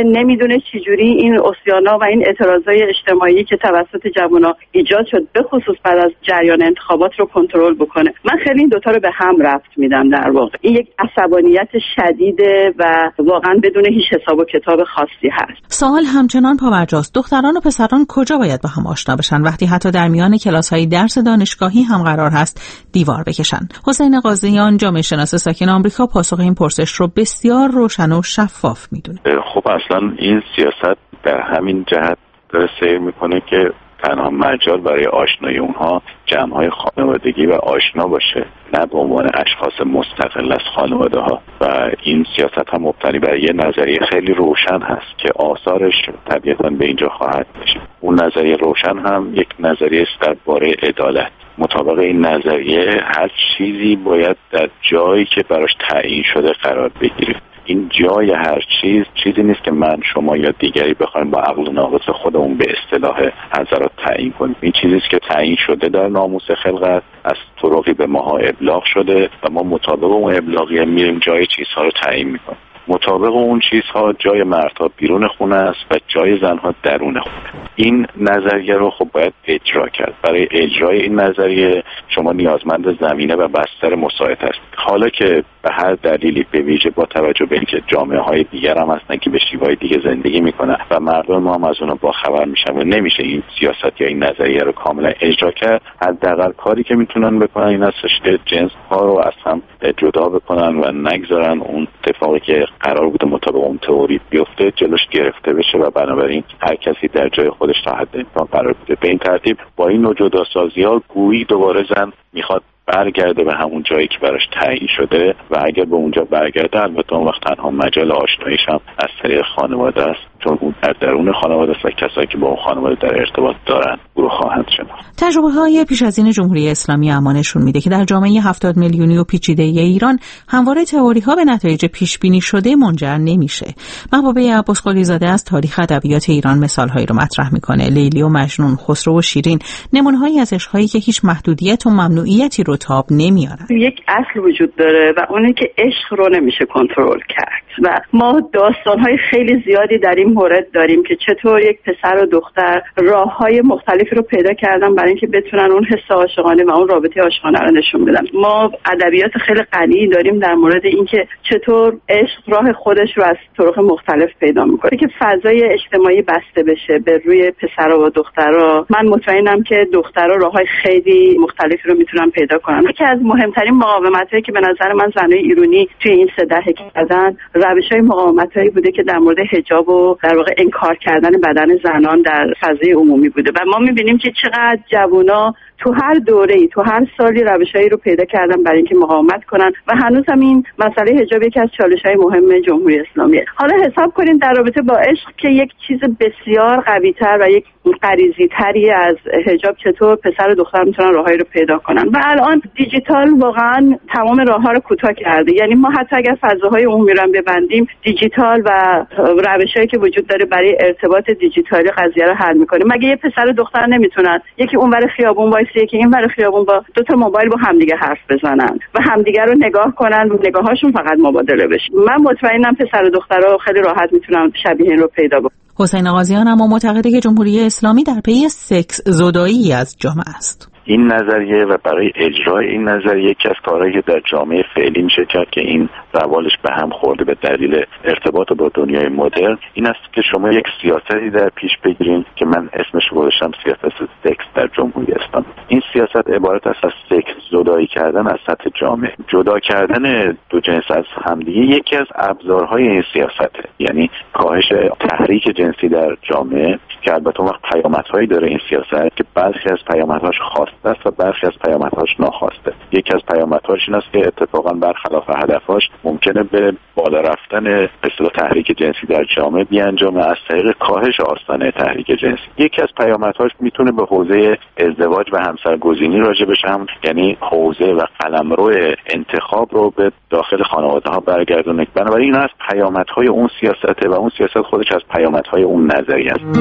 نمیدونه چجوری این عصیانا و این اعتراضای اجتماعی که توسط جوونا ایجاد شد به خصوص بعد از جریان انتخابات رو کنترل بکنه. من خیلی این دوتا رو به هم ربط میدم. در واقع این یک عصبانیت شدیده و واقعا بدون هیچ حساب و کتاب خاصی هست. سوال همچنان پابرجاست. دختران و پسران کجا باید با هم آشنا بشن وقتی حتی در میان کلاس‌های درس دانشگاهی هم قرار هست دیوار بکشن؟ حسین قاضیان، جامعه شناس ساکن آمریکا، پاسخ این پرسش رو بسیار روشن و شفاف میدونه. خب اصلا این سیاست در همین جهت داره سیر میکنه که تنها مجال برای آشنایی اونها جمع‌های خانوادگی و آشنا باشه، نه به عنوان اشخاص مستقل از خانواده ها. و این سیاست هم مبتنی بر یه نظریه خیلی روشن هست که آثارش طبیعتاً به اینجا خواهد کشید. اون نظریه روشن هم یک نظریه است درباره عدالت. مطابق این نظریه هر چیزی باید در جایی که براش تعیین شده قرار بگیره. این جای هر چیزی نیست که من، شما یا دیگری بخوایم با عقل ناقص خودمون به اصطلاح حضرات تعیین کنیم. این چیزی است که تعیین شده در ناموس خلقت، از طرقی به ماها ابلاغ شده و ما مطابق اون ابلاغیه میریم جای چیزها رو تعیین میکنیم. مطابق اون چیزها جای مردها بیرون خونه است و جای زنها درون خونه. این نظریه رو خب باید اجرا کرد. برای اجرای این نظریه شما نیازمند زمینه و بستر مساعد هست. حالا که به هر دلیلی به ویژه با توجه به اینکه جامعه های دیگر هم هستن که به شیوهای دیگه زندگی میکنن و مردم ما هم از اونها با خبر میشن و نمیشه این سیاست یا این نظریه رو کاملا اجرا کرد، حداقل کاری که میتونن بکنن این هستش که جنس ها رو از هم جدا بکنن و نگذارن اون اتفاقی که قرار بوده مطابق اون تئوری بیفته جلوش گرفته بشه و بنابراین هر کسی در جای خودش تا حد امکان قرار بده. به این ترتیب با این نوع جداسازی ها گویی دوباره زن میخواد برگرده به همون جایی که براش تعیین شده و اگر به اونجا برگرده البته اون وقت تنها مجال آشناییش هم از طریق خانواده است، چون اون در درون خانواده است و کسایی که با اون خانواده در ارتباط دارن او رو خواهند شناخت. تجربه‌های پیش از این جمهوری اسلامی اما نشون میده که در جامعه 70 میلیونی و پیچیده ایران همواره تئوری‌ها به نتایج پیش بینی شده منجر نمیشه. محبوبه عباسقلی زاده از تاریخ ادبیات ایران مثال‌هایی رو مطرح میکنه. لیلی و مجنون، خسرو و شیرین، نمونه‌هایی از عشق‌هایی که هیچ محدودیت و ممنوعیتی رو تاب نمیارن. یک اصل وجود داره و اونه که عشق رو نمیشه کنترل کرد و ما داستان‌های خیلی زیادی در این مورد داریم که چطور یک پسر و دختر راه‌های مختلفی رو پیدا کردن برای اینکه بتونن اون حس عاشقانه و اون رابطه عاشقانه رو نشون بدن. ما ادبیات خیلی غنی داریم در مورد اینکه چطور عشق راه خودش رو از طرق مختلف پیدا می‌کنه که فضای اجتماعی بسته بشه به روی پسر و دخترها. من مطمئنم که دخترها راه‌های خیلی مختلفی رو میتونن پیدا کنن. یکی از مهمترین مقاومت‌هایی که به نظر من زنای ایرانی توی این 3 دهه کردن، روش‌های مقاومت‌هایی بوده که در مورد حجاب و در واقع انکار کردن بدن زنان در فضای عمومی بوده و ما می‌بینیم که چقدر جوونا تو هر دوره‌ای تو هر سالی روش‌هایی رو پیدا کردن برای اینکه مقاومت کنن و هنوز هم این مسئله حجاب یکی از چالش‌های مهم جمهوری اسلامیه. حالا حساب کنین در رابطه با عشق که یک چیز بسیار قوی‌تر و یک غریزی‌تری از حجاب چطور پسر و دختر میتونن راههایی رو پیدا کنن و الان دیجیتال واقعا تمام راه‌ها رو کوتاه کرده. یعنی ما حتی اگر فضاهای عمومی رو ببندیم، دیجیتال و روش‌هایی که وجود داره برای ارتباط دیجیتالی قضیه رو حل می‌کنه. مگه یه پسر و دختر نمیتونن یکی اونور خیابون وایسه که اینور خیابون با 2 موبایل با همدیگه حرف بزنن و همدیگه رو نگاه کنن و نگاهاشون فقط مبادله بشه؟ من مطمئنم پسر و دخترها خیلی راحت میتونن شبیه این رو پیدا بکنن. حسین قاضیان اما معتقده که جمهوری اسلامی در پی سکس زدایی از جامعه است. این نظریه و برای اجرای این نظریه یکی از کارهایی که در جامعه فعلی میشه کرد که این روالش به هم خورده به دلیل ارتباط با دنیای مدرن، این است که شما یک سیاستی در پیش بگیرین که من اسمش رو گذاشتم سیاست سکس در جمهوری اسلامی. این سیاست عبارت است از سکس زدایی کردن از سطح جامعه. جدا کردن دو جنس از همدیگه یکی از ابزارهای این سیاسته، یعنی کاهش تحریک جنسی در جامعه که البته وقت پیامدهایی داره این سیاست که برخی از پیامدهاش خواسته است و برخی از پیامدهاش ناخواسته. یکی از پیامدهاش این است که اتفاقا برخلاف هدفش ممکنه به بالا رفتن به اصطلاح تحریک جنسی در جامعه بیانجامه از طریق کاهش آستانه تحریک جنسی. یکی از پیامدهاش میتونه به حوزه ازدواج و همسرگزینی راجع بشه، یعنی حوزه و قلمرو انتخاب رو به داخل خانواده ها برگردونه. بنابراین این از پیامدهای اون سیاسته و اون سیاست خودش از پیامدهای اون نظریه است.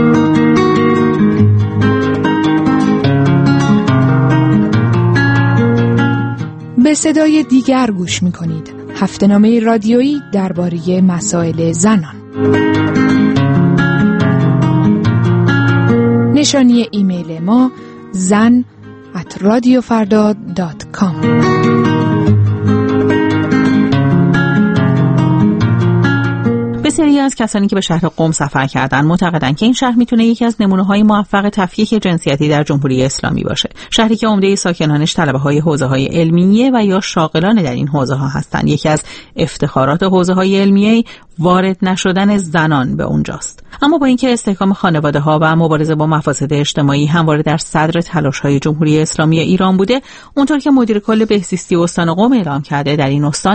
به صدای دیگر گوش می‌کنید. هفته‌نامه رادیویی درباره مسائل زنان. نشانی ایمیل ما zan@radiofarda.com. بسیاری از کسانی که به شهر قم سفر کردند معتقدند که این شهر میتونه یکی از نمونه‌های موفق تفکیک جنسیتی در جمهوری اسلامی باشه. شهری که عمده ساکنانش طلبه‌های حوزه‌های علمیه و یا شاغلان در این حوزه‌ها هستند. یکی از افتخارات حوزه‌های علمیه وارد نشدن زنان به اونجاست. اما با اینکه استحکام خانواده‌ها و مبارزه با مفاسد اجتماعی همواره در صدر تلاش‌های جمهوری اسلامی ایران بوده، اونطور که مدیر کل بهزیستی استان قم اعلام کرده در این استان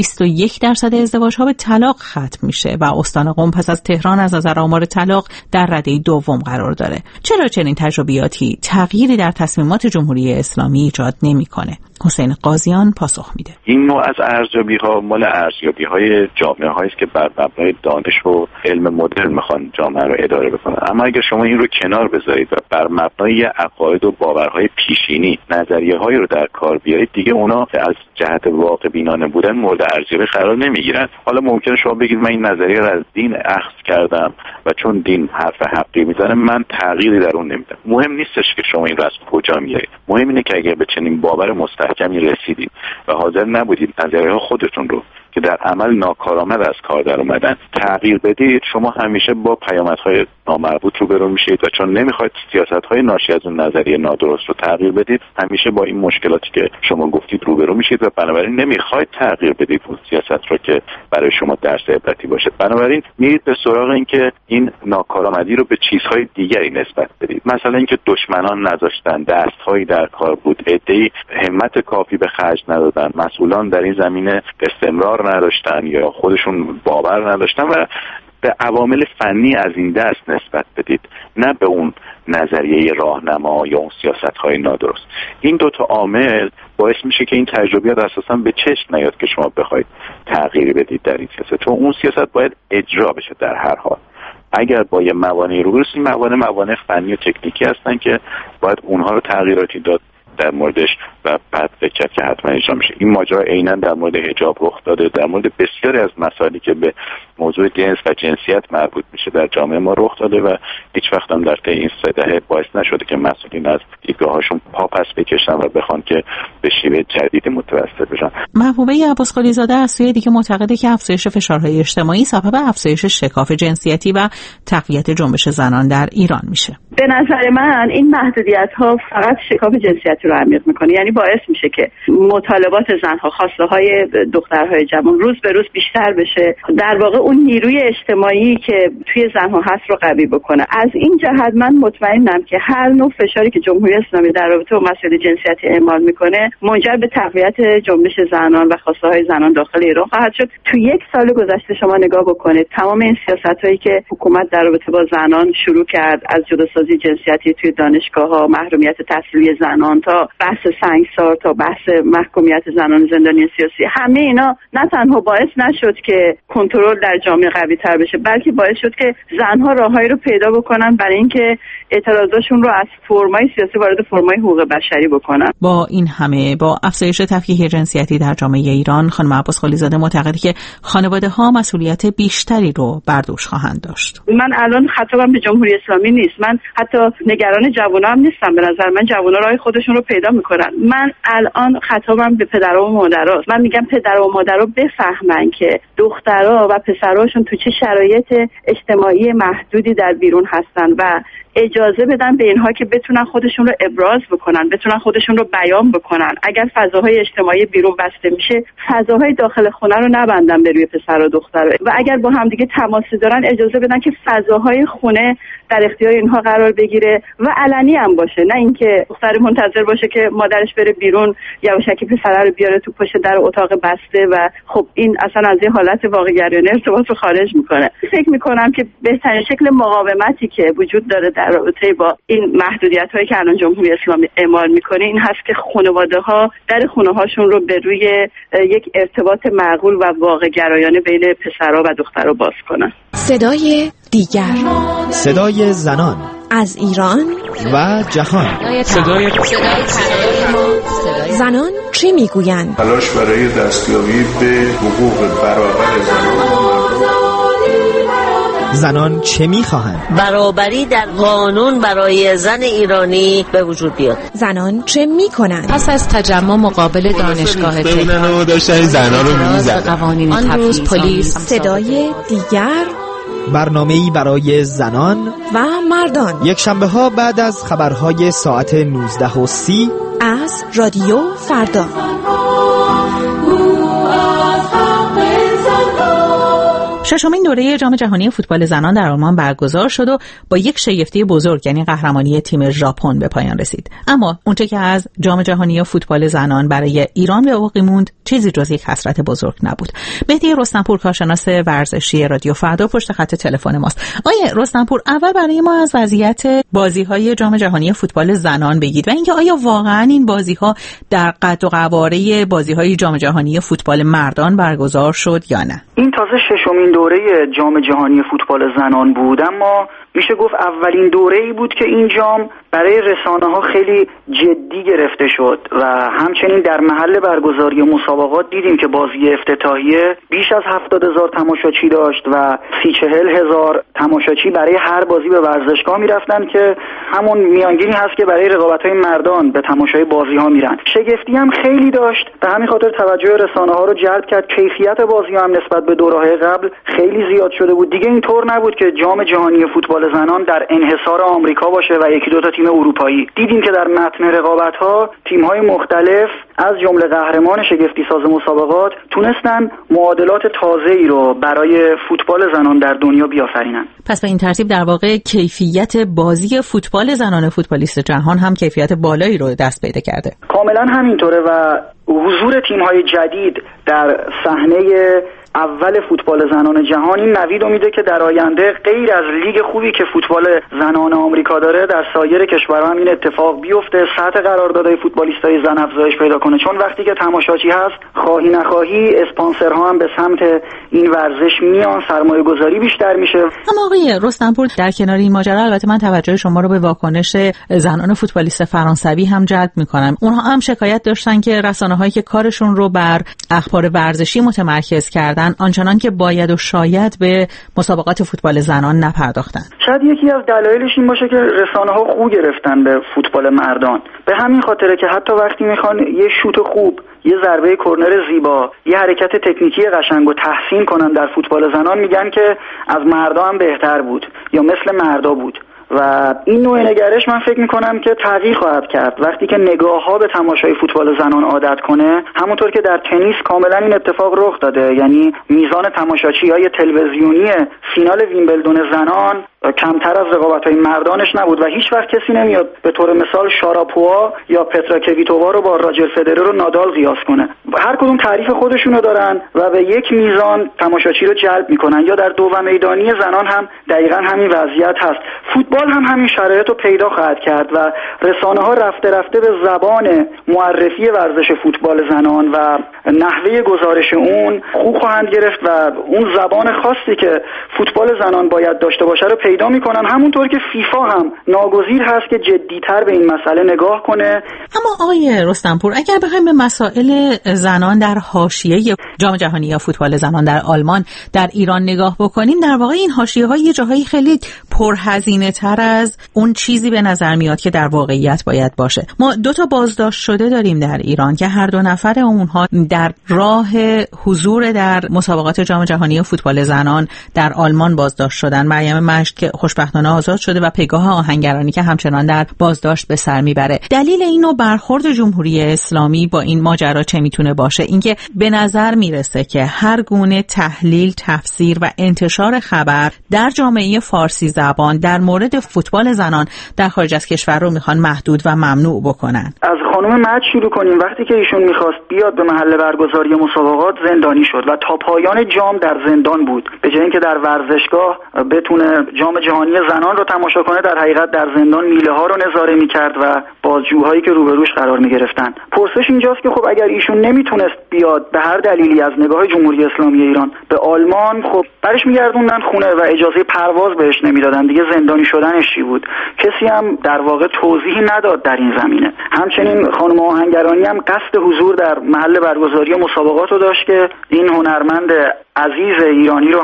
21% ازدواج‌ها به طلاق ختم میشه و استان قم پس از تهران از نظر آمار طلاق در رده دوم قرار داره. چرا چنین تجربیاتی تغییری در تصمیمات جمهوری اسلامی ایجاد نمی‌کنه؟ حسین قاضیان پاسخ میده. این نوع از ارزیابی‌ها مال ارزیابی‌های جامعه‌هایی است که بر مبنای دانش و علم مدرن میخوان جامعه رو اداره بکنن. اما اگر شما این رو کنار بذارید و بر مبنای عقاید و باورهای پیشینی نظریه‌هایی رو در کار بیارید، دیگه اونا از جهت واقع بینانه بودن مورد ارزیابی قرار نمیگیرن. حالا ممکنه شما بگید من این نظریه رو از دین اخذ کردم و چون دین حرف حقی میزنه من تغییری در اون نمیدم. مهم نیستش که شما این رو از کجا میارید. مهم اینه که اگر به چنین باور مستحکمی رسیدید و حاضر نبودید نظریه خودتون رو که در عمل ناکارآمد از کار در اومدن تغییر بدید، شما همیشه با پیامدهای نامربوط روبرو میشید و چون نمیخواید سیاست‌های ناشی از اون نظریه نادرست رو تغییر بدید، همیشه با این مشکلاتی که شما گفتید روبرو میشید و بنابراین نمیخواید تغییر بدید اون سیاست رو که برای شما درس عبرتی باشه. بنابراین میرید به سراغ این که این ناکارآمدی رو به چیزهای دیگری نسبت بدید. مثلا اینکه دشمنان نذاشتن، دست‌هایی در کار بود، عده‌ای همت کافی به خرج ندادن، مسئولان در این زمینه استمرار نداشتن یا خودشون باور نداشتن و به عوامل فنی از این دست نسبت بدید، نه به اون نظریه راهنما یا اون سیاست‌های نادرست. این دو تا عامل باعث میشه که این تجربیات اساساً به چشم نیاد که شما بخواید تغییر بدید در این سیاست، چون اون سیاست باید اجرا بشه در هر حال. اگر با یه موانعی رو برسیم، موانع فنی و تکنیکی هستن که باید اونها رو تغییراتی داد در موردش و بعد فکر که حتما اجرا میشه. این ماجرا عیناً در مورد حجاب رخ داده، در مورد بسیاری از مسائلی که به موضوع جنس و جنسیت مربوط میشه در جامعه ما رخ داده و هیچ وقت هم در طی این 3 دهه باعث نشده که مسئولین از دیدگاهاشون پا پس بکشن و بخوان که به شیوه جدید متوسط بشن. محبوبه عباسقلی زاده از سوی دیگه معتقده که افزایش فشارهای اجتماعی سبب افزایش شکاف جنسیتی و تقویت جنبش زنان در ایران میشه. به نظر من این محدودیت‌ها فقط شکاف جنسیتی رو عمیق میکنه، یعنی باعث میشه که مطالبات زنها، خواسته‌های دخترهای جوان روز به روز بیشتر بشه، در واقع اون نیروی اجتماعی که توی زنها هست رو قوی بکنه. از این جهت من مطمئنم که هر نوع فشاری که جمهوری اسلامی در رابطه با مسائل جنسیتی اعمال میکنه منجر به تقویت جنبش زنان و خواسته‌های زنان داخل ایران خواهد شد. تو 1 سال گذشته شما نگاه بکنید تمام این سیاست‌هایی که حکومت در رابطه با زنان شروع کرد، از جداسازی جنسیتی توی دانشگاه‌ها، محرومیت تحصیلی زنان تا بحث سنگسار تا بحث محکومیت زنان زندانی سیاسی، همه اینا نه تنها باعث نشد که کنترل در جامعه قوی‌تر بشه، بلکه باعث شد که زنها راههایی رو پیدا بکنن برای اینکه اعتراضاشون رو از فرمای سیاسی وارد فرمای حقوق بشری بکنن. با این همه، با افزایش تفکیک جنسیتی در جامعه ایران، خانم عباسقلی زاده معتقده که خانواده‌ها مسئولیت بیشتری رو بر دوش خواهند داشت. من الان خطابم به جمهوری اسلامی نیست، من حتی نگران جوونا هم نیستم. به نظر من جوونا راه خودشون رو پیدا میکنن. من الان خطابم به پدرها و مادرها. من میگم پدرها و مادرها بفهمن که دخترها و پسرهاشون تو چه شرایط اجتماعی محدودی در بیرون هستن و اجازه بدن به اینها که بتونن خودشون رو ابراز بکنن، بتونن خودشون رو بیان بکنن. اگر فضاهای اجتماعی بیرون بسته میشه، فضاهای داخل خونه رو نبندن به روی پسر و دختر و اگر با هم دیگه تماسی دارن اجازه بدن که فضاهای خونه در اختیار اینها قرار بگیره و علنی هم باشه، نه اینکه دختر منتظر باشه که مادرش بره بیرون یواشکی پسر رو بیاره تو پشت در اتاق بسته و خب این اصلا از یه حالت واقع‌گرایانه ارتباط رو خارج میکنه. فکر میکنم که بهترین شکل مقاومتی که وجود داره در رابطه با این محدودیت‌هایی که الان جمهوری اسلامی اعمال میکنه این هست که خانواده‌ها در خونه‌هاشون رو به روی یک ارتباط معقول و واقع‌گرایانه بین پسرها و دخترها باز کنن. صدای دیگر، صدای زنان از ایران و جهان. صدای زنان چی میگویند؟ تلاش برای دستیابی به حقوق برابر زنان زنان چه میخواهند؟ برابری در قانون برای زن ایرانی به وجود بیاد. زنان چه میکنند؟ پس از تجمع مقابل دانشگاه تهران داشتن زنان رو میزدن. آن روز پلیس صدای دیگر، برنامه‌ای برای زنان و مردان، یک شنبه ها بعد از خبرهای ساعت 19:30 از رادیو فردا. ششمین دوره جام جهانی فوتبال زنان در آلمان برگزار شد و با یک شگفتی بزرگ یعنی قهرمانی تیم ژاپن به پایان رسید. اما اونچه که از جام جهانی فوتبال زنان برای ایران به باقی موند چیزی جز یک حسرت بزرگ نبود. مهدی رستمپور، کارشناس ورزشی رادیو فردا، پشت خط تلفن ماست. آیه رستمپور، اول برای ما از وضعیت بازی‌های جام جهانی فوتبال زنان بگید و اینکه آیا واقعاً این بازی‌ها در قد و قواره بازی‌های جام جهانی فوتبال مردان برگزار شد یا نه؟ این تازه ششمین دوره جام جهانی فوتبال زنان بود، اما میشه گفت اولین دوره‌ای بود که این جام برای رسانه‌ها خیلی جدی گرفته شد و همچنین در محل برگزاری مسابقات دیدیم که بازی افتتاحیه بیش از 70,000 تماشاچی داشت و 30-40,000 تماشاچی برای هر بازی به ورزشگاه میرفتن که همون میانگینی هست که برای رقابت‌های مردان به تماشای بازی‌ها میرن. شگفتی هم خیلی داشت، به همین خاطر توجه رسانه‌ها رو جلب کرد. کیفیت بازی‌ها هم نسبت به دوره‌های قبل خیلی زیاد شده بود. دیگه اینطور نبود که جام جهانی فوتبال زنان در انحصار آمریکا باشه و یکی دو تا تیم اروپایی. دیدیم که در متن رقابت‌ها تیم‌های مختلف از جمله قهرمان شگفتی ساز مسابقات تونستن معادلات تازه‌ای رو برای فوتبال زنان در دنیا بیافرینن. پس به این ترتیب در واقع کیفیت بازی فوتبال زنان فوتبالیست جهان هم کیفیت بالایی رو دست پیدا کرده. کاملا همینطوره و حضور تیم‌های جدید در صحنه اول فوتبال زنان جهان این نوید میده که در آینده غیر از لیگ خوبی که فوتبال زنان آمریکا داره در سایر کشورها هم این اتفاق بیفته، سطح قراردادهای فوتبالیستای زن افزایش پیدا کنه، چون وقتی که تماشاچی هست خواهی نخواهی اسپانسرها هم به سمت این ورزش میان، سرمایه گذاری بیشتر میشه. اما آقای رستمپور، در کنار این ماجرا البته من توجه شما رو به واکنش زنان فوتبالیست فرانسوی هم جلب میکنم. اونها هم شکایت داشتن که رسانه‌هایی که کارشون رو بر اخبار ورزشی متمرکز کردن آنچنان که باید و شاید به مسابقات فوتبال زنان نپرداختن. شاید یکی از دلایلش این باشه که رسانه‌ها خو گرفتن به فوتبال مردان. به همین خاطره که حتی وقتی میخوان یه شوت خوب، یه ضربه کرنر زیبا، یه حرکت تکنیکی قشنگ رو تحسین کنن در فوتبال زنان میگن که از مردا هم بهتر بود یا مثل مردا بود. و این نوع نگرش من فکر میکنم که تغییر خواهد کرد وقتی که نگاه‌ها به تماشای فوتبال زنان عادت کنه، همونطور که در تنیس کاملا این اتفاق رخ داده. یعنی میزان تماشاچی‌های تلویزیونی فینال ویمبلدون زنان کمتر از رقابت‌های مردانش نبود و هیچ وقت کسی نمیاد به طور مثال شاراپووا یا پترا کویتووا رو با راجر فدرر و نادال قیاس کنه. هر کدوم تعریف خودشونو دارن و به یک میزان تماشاچی رو جلب میکنن. یا در دوم میدانی زنان هم دقیقاً همین وضعیت هست. فوتبال هم همین شرایط رو پیدا خواهد کرد و رسانه‌ها رفته رفته به زبان معرفی ورزش فوتبال زنان و نحوه گزارش اون خو خواهند گرفت و اون زبان خاصی که فوتبال زنان باید داشته باشه رو پیدا میکنن. همونطور که فیفا هم ناگزیر هست که جدی‌تر به این مسئله نگاه کنه. اما آقای رستمپور، اگر بخوایم به مسائل زنان در حاشیه جام جهانی یا فوتبال زنان در آلمان در ایران نگاه بکنیم، در واقع این حاشیه‌ها یه جاهایی خیلی پرهزینه‌تر از اون چیزی به نظر میاد که در واقعیت باید باشه. ما 2 تا بازداشت شده داریم در ایران که هر 2 نفر اونها در راه حضور در مسابقات جام جهانی فوتبال زنان در آلمان بازداشت شدن. مریم مشت که خوشبختانه آزاد شده و پگاه آهنگرانی که همچنان در بازداشت به سر میبره. دلیل اینو برخورد جمهوری اسلامی با این ماجرا چه میتونه باشه؟ اینکه به نظر میرسه که هر گونه تحلیل، تفسیر و انتشار خبر در جامعه فارسی زبان در مورد فوتبال زنان در خارج از کشور رو میخوان محدود و ممنوع بکنن. از خانم مد شروع کنیم. وقتی که ایشون میخواست بیاد به محل برگزاری مسابقات زندانی شد و تا پایان جام در زندان بود. به جای اینکه در ورزشگاه بتونه جام جهانی زنان رو تماشا کنه، در حقیقت در زندان میله ها رو نظاره میکرد و بازجوهایی که روبروش قرار میگرفتن. پرسش اینجاست که خب اگر ایشون نمیتونست بیاد به هر دلیلی از نگاه جمهوری اسلامی ایران به آلمان، خب برش میگردوندن خونه و اجازه پرواز بهش نمیدادن. دیگه زندانی شدنش چی بود؟ کسی هم در واقع توضیحی نداد در این زمینه. همچنین خانم آهنگرانی هم قصد حضور در محل برگزاری مسابقات رو داشت که این هنرمند عزیز ایرانی رو هم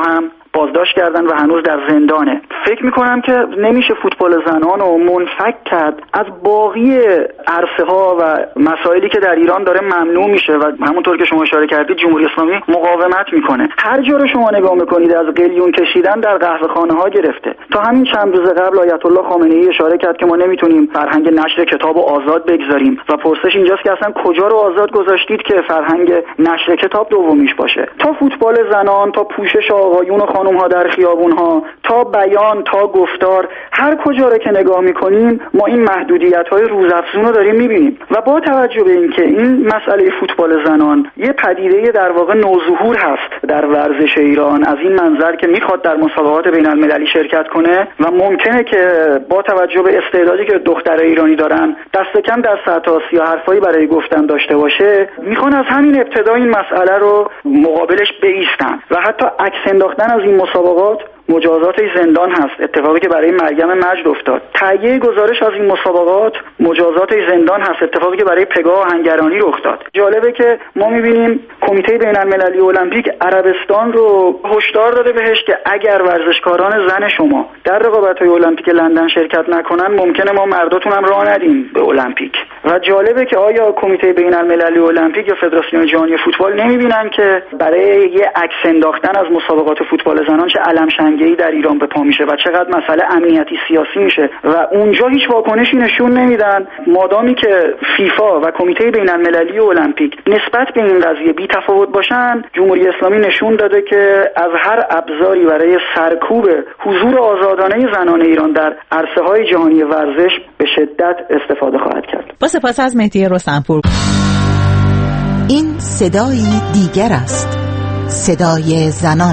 بازداشت کردن و هنوز در زندانه. فکر میکنم که نمیشه فوتبال زنان رو منفک کرد از باقی عرصه ها و مسائلی که در ایران داره ممنوع میشه و همونطور که شما اشاره کردید جمهوری اسلامی مقاومت میکنه. هر جا رو شما نگاه میکنید از قلیون کشیدن در قهوه‌خانه ها گرفته تا همین چند روز قبل آیت الله خامنه‌ای اشاره کرد که ما نمیتونیم فرهنگ نشر کتاب رو آزاد بگذاریم و پرسش اینجاست که اصلا کجا رو آزاد گذاشتید که فرهنگ نشر کتاب دومیش باشه. تا فوتبال زنان، تا پوشش آقایون و خانم ها در خیابون ها، تا بیان، تا گفتار، هر کجا رو که نگاه میکنیم ما این محدودیت های روزافزون رو داریم میبینیم و با توجه به اینکه این مسئله فوتبال زنان یه پدیده در واقع نوظهور هست در ورزش ایران از این منظر که میخواد در مسابقات بین المللی شرکت کنه و ممکنه که با توجه به استعدادی که دخترای ایرانی دارن دست کم در سطح آسیا حرفایی برای گفتن داشته باشه، میخوان از همین ابتدا این مسئله رو مقابلش بایستن و حتی عکس انداختن از این مسابقات مجازات زندان هست، اتفاقی که برای مریم مجد افتاد. تهیه گزارش از این مسابقات مجازات زندان هست، اتفاقی که برای پگاه آهنگرانی رخ داد. جالبه که ما می‌بینیم کمیته بین‌المللی المپیک عربستان رو هشدار داده بهش که اگر ورزشکاران زن شما در رقابت‌های المپیک لندن شرکت نکنن ممکنه ما مرداتون هم راه ندیم به المپیک. و جالبه که آیا کمیته بین‌المللی المپیک یا فدراسیون جهانی فوتبال نمی‌بینن که برای یه عکس انداختن از مسابقات فوتبال زنان چه علم‌شنگه‌ای در ایران به پا میشه و چقدر مسئله امنیتی سیاسی میشه و اونجا هیچ واکنشی نشون نمیدن، مادامی که فیفا و کمیته بین‌المللی المپیک نسبت به این قضیه بی تفاوت باشن. جمهوری اسلامی نشون داده که از هر ابزاری برای سرکوب حضور آزادانه زنان ایران در عرصه‌های جهانی ورزش به شدت استفاده خواهد کرد. با سپاس از مهدی رستمپور. این صدای دیگر است، صدای زنان.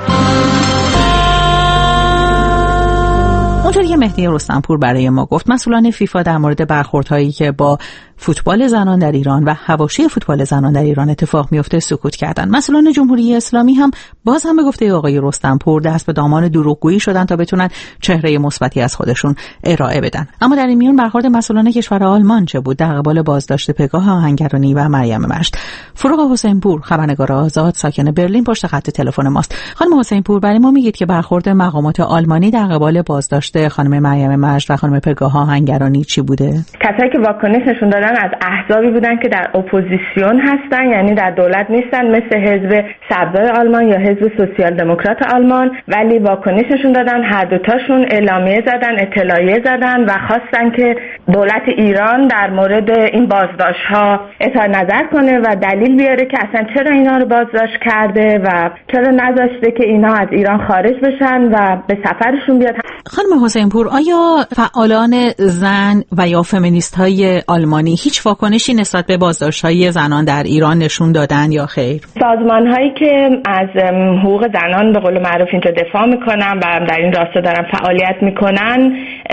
اونطوری که مهدی رستمپور برای ما گفت، مسئولان فیفا در مورد برخوردهایی که با فوتبال زنان در ایران و حواشی فوتبال زنان در ایران اتفاق میفته سکوت کردن. مسئولان جمهوری اسلامی هم باز هم به گفته آقای رستمپور دست به دامان دروغگویی شدن تا بتونن چهره مثبتی از خودشون ارائه بدن. اما در این میون برخورد مسئولان کشور آلمان چه بود در قبال بازداشت پگاه آهنگرانی و مریم مجد؟ فروغ حسینپور، خبرنگار آزاد ساکن برلین، پشت خط تلفن ماست. خانم حسینپور، برای ما میگید که برخورد مقامات آلمانی در قبال بازداشت خانم مریم مجد و خانم پگاه آهنگرانی چی بوده؟ کسایی که واکنش نشون دادن از احزابی بودن که در اپوزیسیون هستن، یعنی در دولت نیستن، مثل حزب سبزای آلمان یا حزب سوسیال دموکرات آلمان، ولی واکنش نشون دادن. هر دوتاشون اعلامیه زدن، اطلاعیه زدن و خواستن که دولت ایران در مورد این بازداشت‌ها اظهار نظر کنه و دلیل بیاره که اصلا چرا اینا رو بازداشت کرده و چرا نذاشته که اینا از ایران خارج بشن و به سفرشون بیاد. خانم حسینپور، آیا فعالان زن و یا فمینیست‌های آلمانی هیچ واکنشی نسبت به بازداشت‌های زنان در ایران نشون دادن یا خیر؟ سازمان‌هایی که از حقوق زنان به قول معروف اینجا دفاع میکنن و در این راستا دارن فعالیت میکنن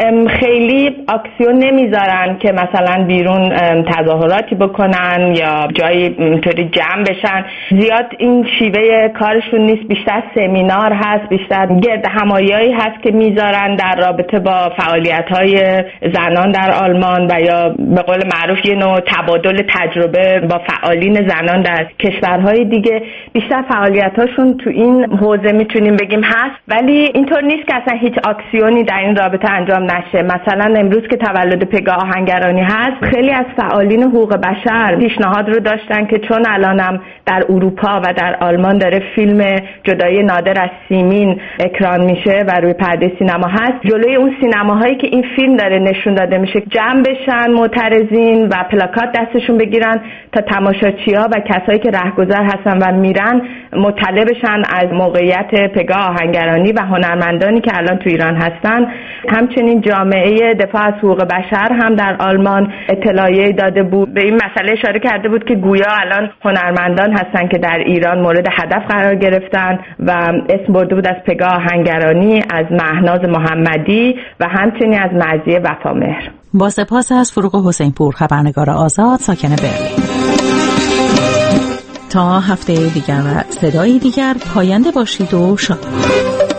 خیلی اکسیون نمیذارن که مثلا بیرون تظاهراتی بکنن یا جایی اینطوری جمع بشن. زیاد این شیوه کارشون نیست، بیشتر سمینار هست، بیشتر گرد همایی‌هایی هست که میذارن در رابطه با فعالیت‌های زنان در آلمان و یا به قول معروف یه نوع تبادل تجربه با فعالین زنان در کشورهای دیگه. بیشتر فعالیتاشون تو این حوزه میتونیم بگیم هست، ولی اینطور نیست که اصلا هیچ اکسیونی در این رابطه انجام نشه. مثلا امروز که تولد پگاه آهنگرانی هست، خیلی از فعالین حقوق بشر پیشنهاد رو داشتن که چون الانم در اروپا و در آلمان داره فیلم جدایی نادر از سیمین اکران میشه و روی پرده سینما هست، جلوی اون سینماهایی که این فیلم داره نشون داده میشه جمع بشن معترضین و پلاکات دستشون بگیرن تا تماشاچی‌ها و کسایی که رهگذر هستن و میرن مطلع بشن از موقعیت پگاه آهنگرانی و هنرمندانی که الان تو ایران هستن. همچنین جامعه دفاع از حقوق بشر هم در آلمان اطلاعیه داده بود، به این مسئله اشاره کرده بود که گویا الان هنرمندان هستن که در ایران مورد هدف قرار گرفتن و اسم برده بود از پگاه آهنگرانی، از مهناز محمدی و همچنین از مرضیه وفامهر. با سپاس از فروغ حسینپور، خبرنگار آزاد ساکن برلین. تا هفته دیگر و صدای دیگر پاینده باشید و شاد.